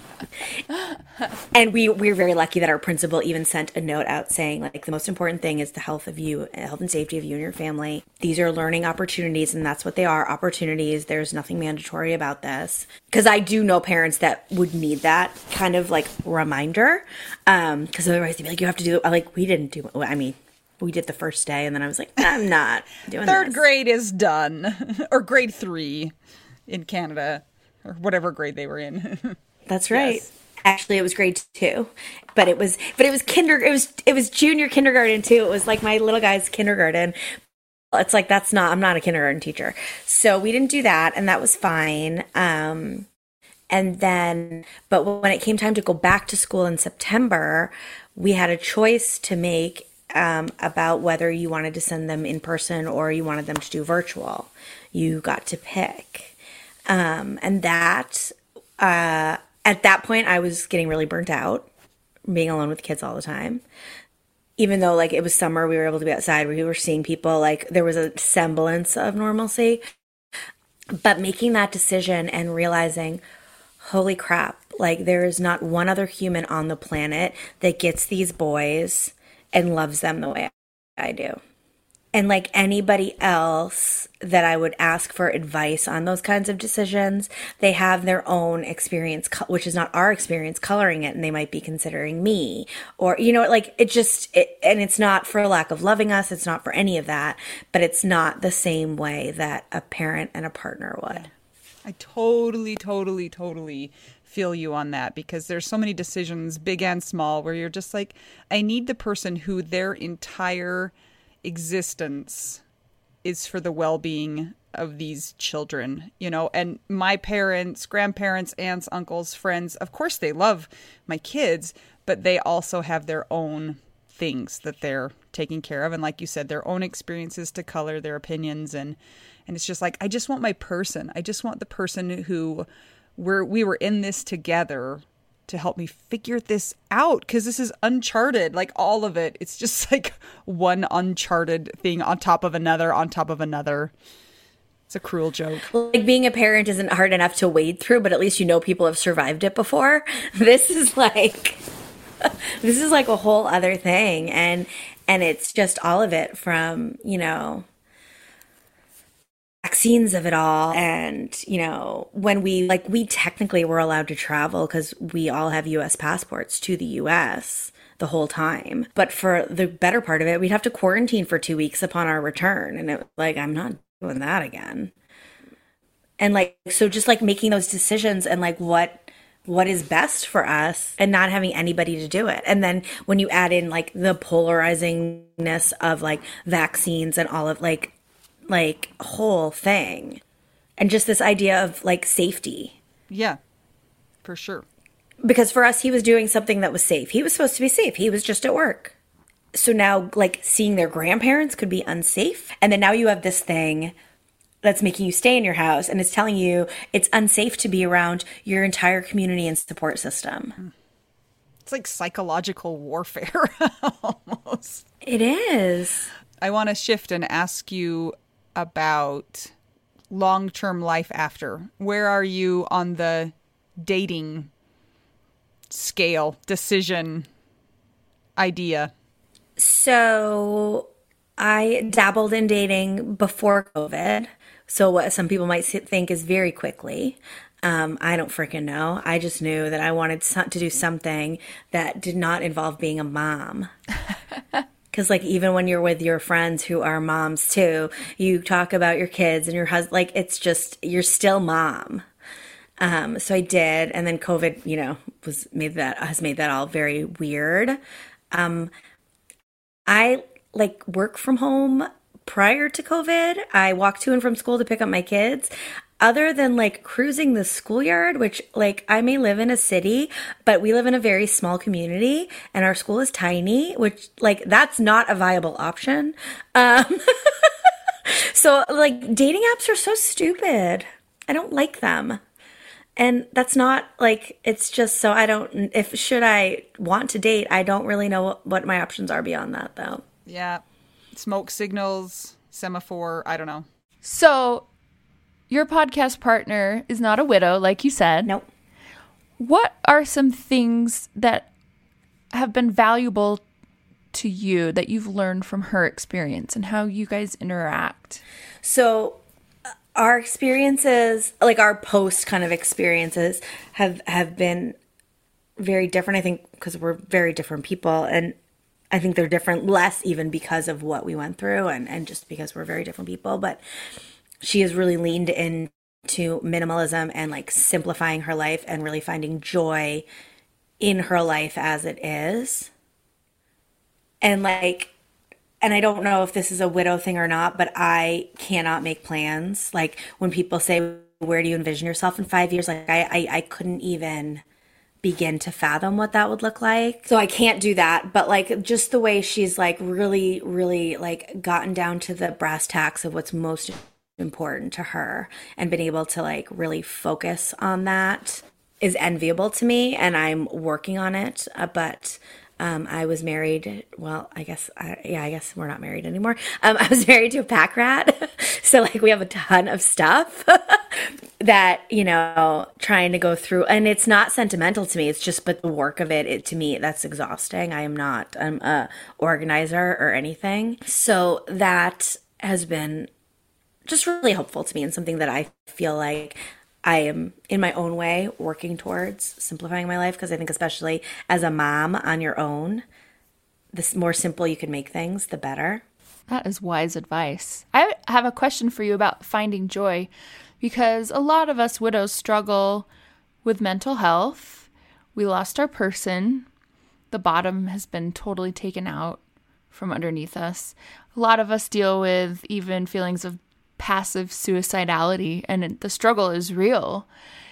And we were very lucky that our principal even sent a note out saying, like, the most important thing is the health and safety of you and your family. These are learning opportunities, and that's what they are, opportunities. There's nothing mandatory about this. Because I do know parents that would need that kind of like reminder. Because otherwise they'd be like, you have to do it. Like, we didn't do it. I mean, we did the first day, and then I was like, I'm not doing Third this. grade is done. Or grade 3 in Canada, or whatever grade they were in. That's right. Yes. Actually, it was grade 2, but it was it was junior kindergarten too. It was like my little guy's kindergarten. It's like, I'm not a kindergarten teacher. So we didn't do that, and that was fine. And then, but when it came time to go back to school in September, we had a choice to make about whether you wanted to send them in person or you wanted them to do virtual. You got to pick. And that, at that point, I was getting really burnt out, being alone with kids all the time. Even though, like, it was summer, we were able to be outside, we were seeing people, like, there was a semblance of normalcy. But making that decision and realizing, holy crap, like, there is not one other human on the planet that gets these boys and loves them the way I do. And like anybody else that I would ask for advice on those kinds of decisions, they have their own experience, which is not our experience, coloring it. And they might be considering me or, you know, like and it's not for lack of loving us. It's not for any of that, but it's not the same way that a parent and a partner would. I totally feel you on that, because there's so many decisions, big and small, where you're just like, I need the person who their entire existence is for the well-being of these children, you know. And my parents, grandparents, aunts, uncles, friends, of course they love my kids, but they also have their own things that they're taking care of, and like you said, their own experiences to color their opinions. And it's just like, I just want my person. I just want the person who we were in this together to help me figure this out, because this is uncharted, like all of it. It's just like one uncharted thing on top of another, on top of another. It's a cruel joke. Like, being a parent isn't hard enough to wade through, but at least you know people have survived it before. This is like a whole other thing. And it's just all of it, from, you know, vaccines of it all. And, you know, when we technically were allowed to travel because we all have US passports to the US the whole time. But for the better part of it, we'd have to quarantine for 2 weeks upon our return. And it, like, I'm not doing that again. And like, so just like making those decisions and like what is best for us and not having anybody to do it. And then when you add in like the polarizingness of like vaccines and all of like whole thing, and just this idea of like safety. Yeah, for sure. Because for us, he was doing something that was safe. He was supposed to be safe. He was just at work. So now, like, seeing their grandparents could be unsafe. And then now you have this thing that's making you stay in your house, and it's telling you it's unsafe to be around your entire community and support system. It's like psychological warfare, almost. It is. I want to shift and ask you about long-term life after. Where are you on the dating scale, decision, idea? So I dabbled in dating before COVID. So what some people might think is very quickly. I don't freaking know. I just knew that I wanted to do something that did not involve being a mom. Because, like, even when you're with your friends who are moms too, you talk about your kids and your husband. Like, it's just, you're still mom. So I did, and then COVID, you know, has made that all very weird. I like work from home prior to COVID. I walked to and from school to pick up my kids. other than like cruising the schoolyard, which like I may live in a city, but we live in a very small community and our school is tiny, which like that's not a viable option. So like dating apps are so stupid. I don't like them. And that's not like, it's just so I don't, if should I want to date, I don't really know what my options are beyond that though. Yeah. Smoke signals, semaphore, I don't know. So your podcast partner is not a widow, like you said. Nope. What are some things that have been valuable to you that you've learned from her experience and how you guys interact? So our experiences, like our post kind of experiences have been very different, I think, because we're very different people. And I think they're different less even because of what we went through and just because we're very different people. But she has really leaned into minimalism and like simplifying her life and really finding joy in her life as it is. And like, and I don't know if this is a widow thing or not, but I cannot make plans. Like when people say, where do you envision yourself in 5 years? Like I couldn't even begin to fathom what that would look like. So I can't do that. But like just the way she's like really, really like gotten down to the brass tacks of what's most important to her and been able to like really focus on that is enviable to me. And I'm working on it. But I was married. Well, I guess we're not married anymore. I was married to a pack rat. So like we have a ton of stuff that, you know, trying to go through, and it's not sentimental to me. It's just, but the work of it to me, that's exhausting. I'm a organizer or anything. So that has been just really helpful to me and something that I feel like I am in my own way working towards simplifying my life, because I think especially as a mom on your own, the more simple you can make things, the better. That is wise advice. I have a question for you about finding joy, because a lot of us widows struggle with mental health. We lost our person. The bottom has been totally taken out from underneath us. A lot of us deal with even feelings of passive suicidality, and the struggle is real.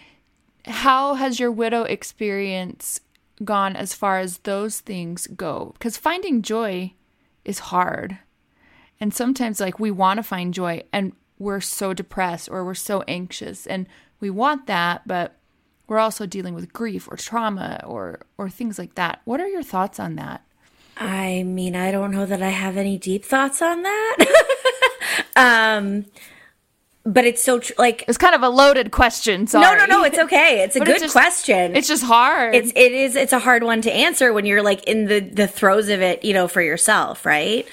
How has your widow experience gone as far as those things go? Because finding joy is hard. And sometimes like we want to find joy and we're so depressed or we're so anxious and we want that, but we're also dealing with grief or trauma or things like that. What are your thoughts on that? I mean, I don't know that I have any deep thoughts on that. But it's so like it's kind of a loaded question. Sorry. No, it's okay. It's a good question. It's just hard. It's a hard one to answer when you're like in the throes of it, you know, for yourself, right?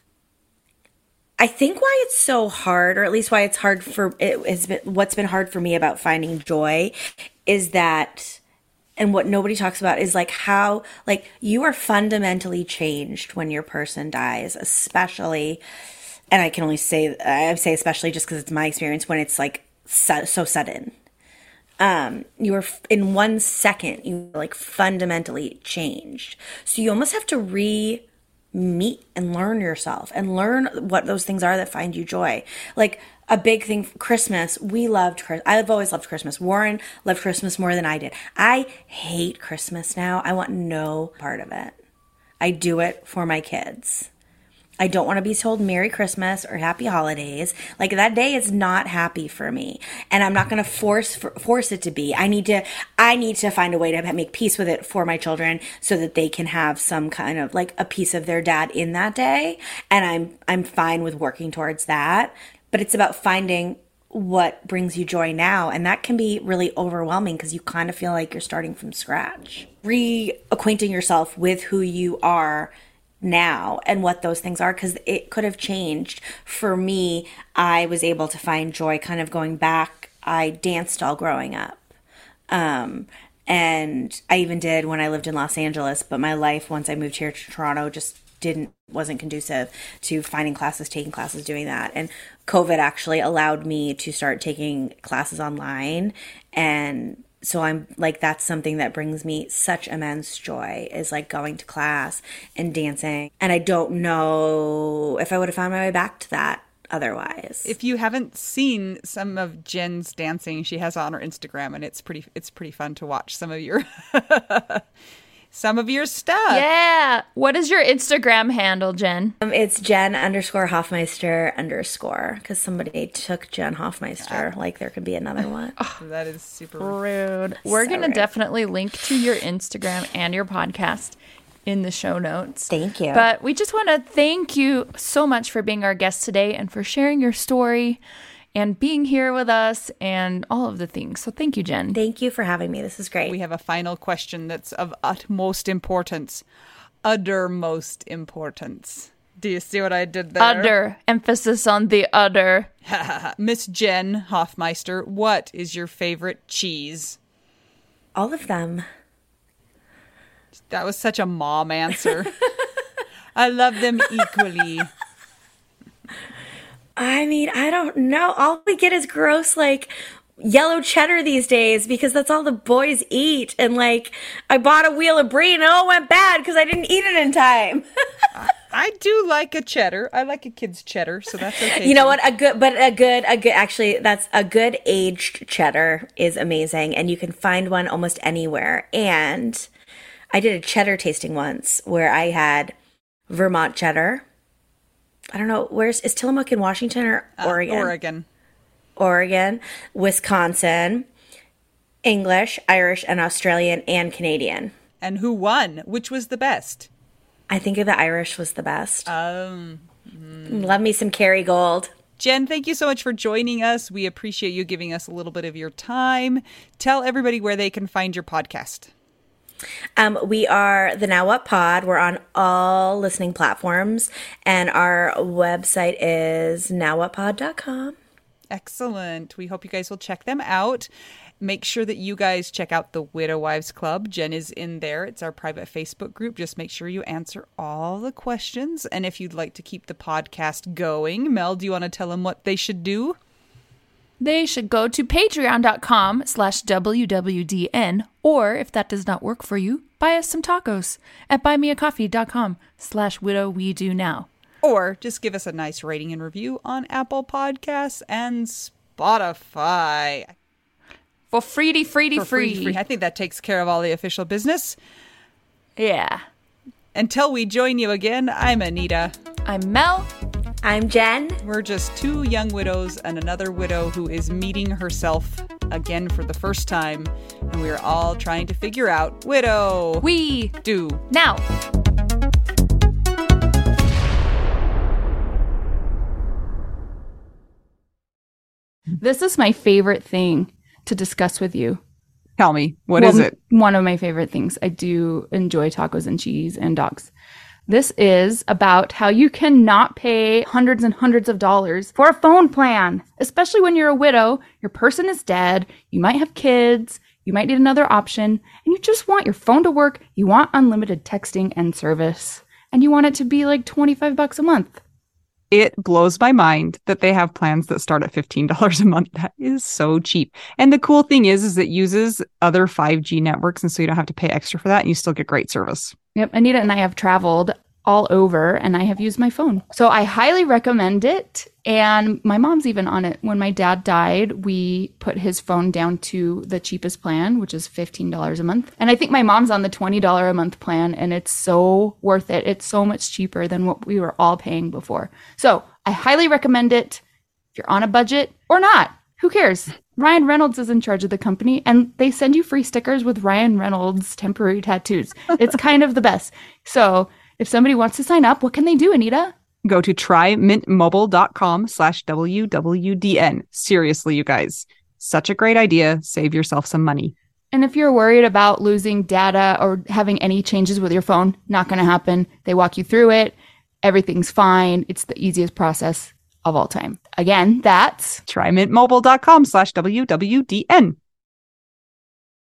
I think why it's so hard, or at least why it's hard what's been hard for me about finding joy is that, and what nobody talks about is like how, like you are fundamentally changed when your person dies, especially, and I say especially just because it's my experience when it's like so sudden. You are in 1 second, you like fundamentally changed. So you almost have to meet and learn yourself and learn what those things are that find you joy. Like a big thing, Christmas. I've always loved Christmas. Warren loved Christmas more than I did. I hate Christmas now. I want no part of it. I do it for my kids. I don't want to be told Merry Christmas or Happy Holidays. Like that day is not happy for me, and I'm not going to force it to be. I need to find a way to make peace with it for my children, so that they can have some kind of like a piece of their dad in that day. And I'm fine with working towards that. But it's about finding what brings you joy now, and that can be really overwhelming because you kind of feel like you're starting from scratch. Reacquainting yourself with who you are now and what those things are, because it could have changed. For me, I was able to find joy kind of going back. I danced all growing up. And I even did when I lived in Los Angeles, but my life once I moved here to Toronto just wasn't conducive to finding classes, taking classes, doing that. And COVID actually allowed me to start taking classes online. And so I'm like, that's something that brings me such immense joy, is like going to class and dancing. And I don't know if I would have found my way back to that otherwise. If you haven't seen some of Jen's dancing, she has on her Instagram, and it's pretty fun to watch some of your some of your stuff. Yeah. What is your Instagram handle, Jen? It's Jen_Hoffmeister_ because somebody took Jen Hoffmeister. Like there could be another one. That is super Rude. We're So going to rude. definitely link to your Instagram and your podcast in the show notes. Thank you. But we just want to thank you so much for being our guest today and for sharing your story and being here with us and all of the things. So thank you, Jen. Thank you for having me. This is great. We have a final question that's of utmost importance. Uttermost importance. Do you see what I did there? Udder. Emphasis on the udder. Miss Jen Hoffmeister, what is your favorite cheese? All of them. That was such a mom answer. I love them equally. I mean, I don't know. All we get is gross, like, yellow cheddar these days because that's all the boys eat. And, like, I bought a wheel of brie and it all went bad because I didn't eat it in time. I do like a cheddar. I like a kid's cheddar, so that's okay. You know what? Actually, that's a good aged cheddar is amazing. And you can find one almost anywhere. And I did a cheddar tasting once where I had Vermont cheddar. I don't know, is Tillamook in Washington or Oregon? Oregon, Wisconsin, English, Irish, and Australian, and Canadian. And who won? Which was the best? I think the Irish was the best. Mm. Love me some Kerrygold. Jen, thank you so much for joining us. We appreciate you giving us a little bit of your time. Tell everybody where they can find your podcast. We are the Now What Pod. We're on all listening platforms, and our website is nowwhatpod.com. Excellent. We hope you guys will check them out. Make sure that you guys check out the Widow Wives Club. Jen is in there. It's our private Facebook group. Just make sure you answer all the questions. And if you'd like to keep the podcast going, Mel, do you want to tell them what they should do? They should go to patreon.com/WWDN, or if that does not work for you, buy us some tacos at buymeacoffee.com/widowwedonoww. Or just give us a nice rating and review on Apple Podcasts and Spotify. For free. I think that takes care of all the official business. Yeah. Until we join you again, I'm Anita. I'm Mel. I'm Jen. We're just two young widows and another widow who is meeting herself again for the first time. And we're all trying to figure out widow. We do. Now. This is my favorite thing to discuss with you. Tell me, what is it? One of my favorite things. I do enjoy tacos and cheese and dogs. This is about how you cannot pay hundreds and hundreds of dollars for a phone plan, especially when you're a widow, your person is dead, you might have kids, you might need another option, and you just want your phone to work, you want unlimited texting and service, and you want it to be like $25 a month. It blows my mind that they have plans that start at $15 a month. That is so cheap. And the cool thing is it uses other 5G networks, and so you don't have to pay extra for that, and you still get great service. Yep, Anita and I have traveled all over, and I have used my phone. So I highly recommend it, and my mom's even on it. When my dad died, we put his phone down to the cheapest plan, which is $15 a month. And I think my mom's on the $20 a month plan, and it's so worth it. It's so much cheaper than what we were all paying before. So I highly recommend it if you're on a budget or not. Who cares? Ryan Reynolds is in charge of the company, and they send you free stickers with Ryan Reynolds temporary tattoos. It's kind of the best. So if somebody wants to sign up, what can they do, Anita? Go to trymintmobile.com/WWDN. Seriously, you guys. Such a great idea. Save yourself some money. And if you're worried about losing data or having any changes with your phone, not going to happen. They walk you through it. Everything's fine. It's the easiest process of all time. Again, that's trymintmobile.com/WWDN.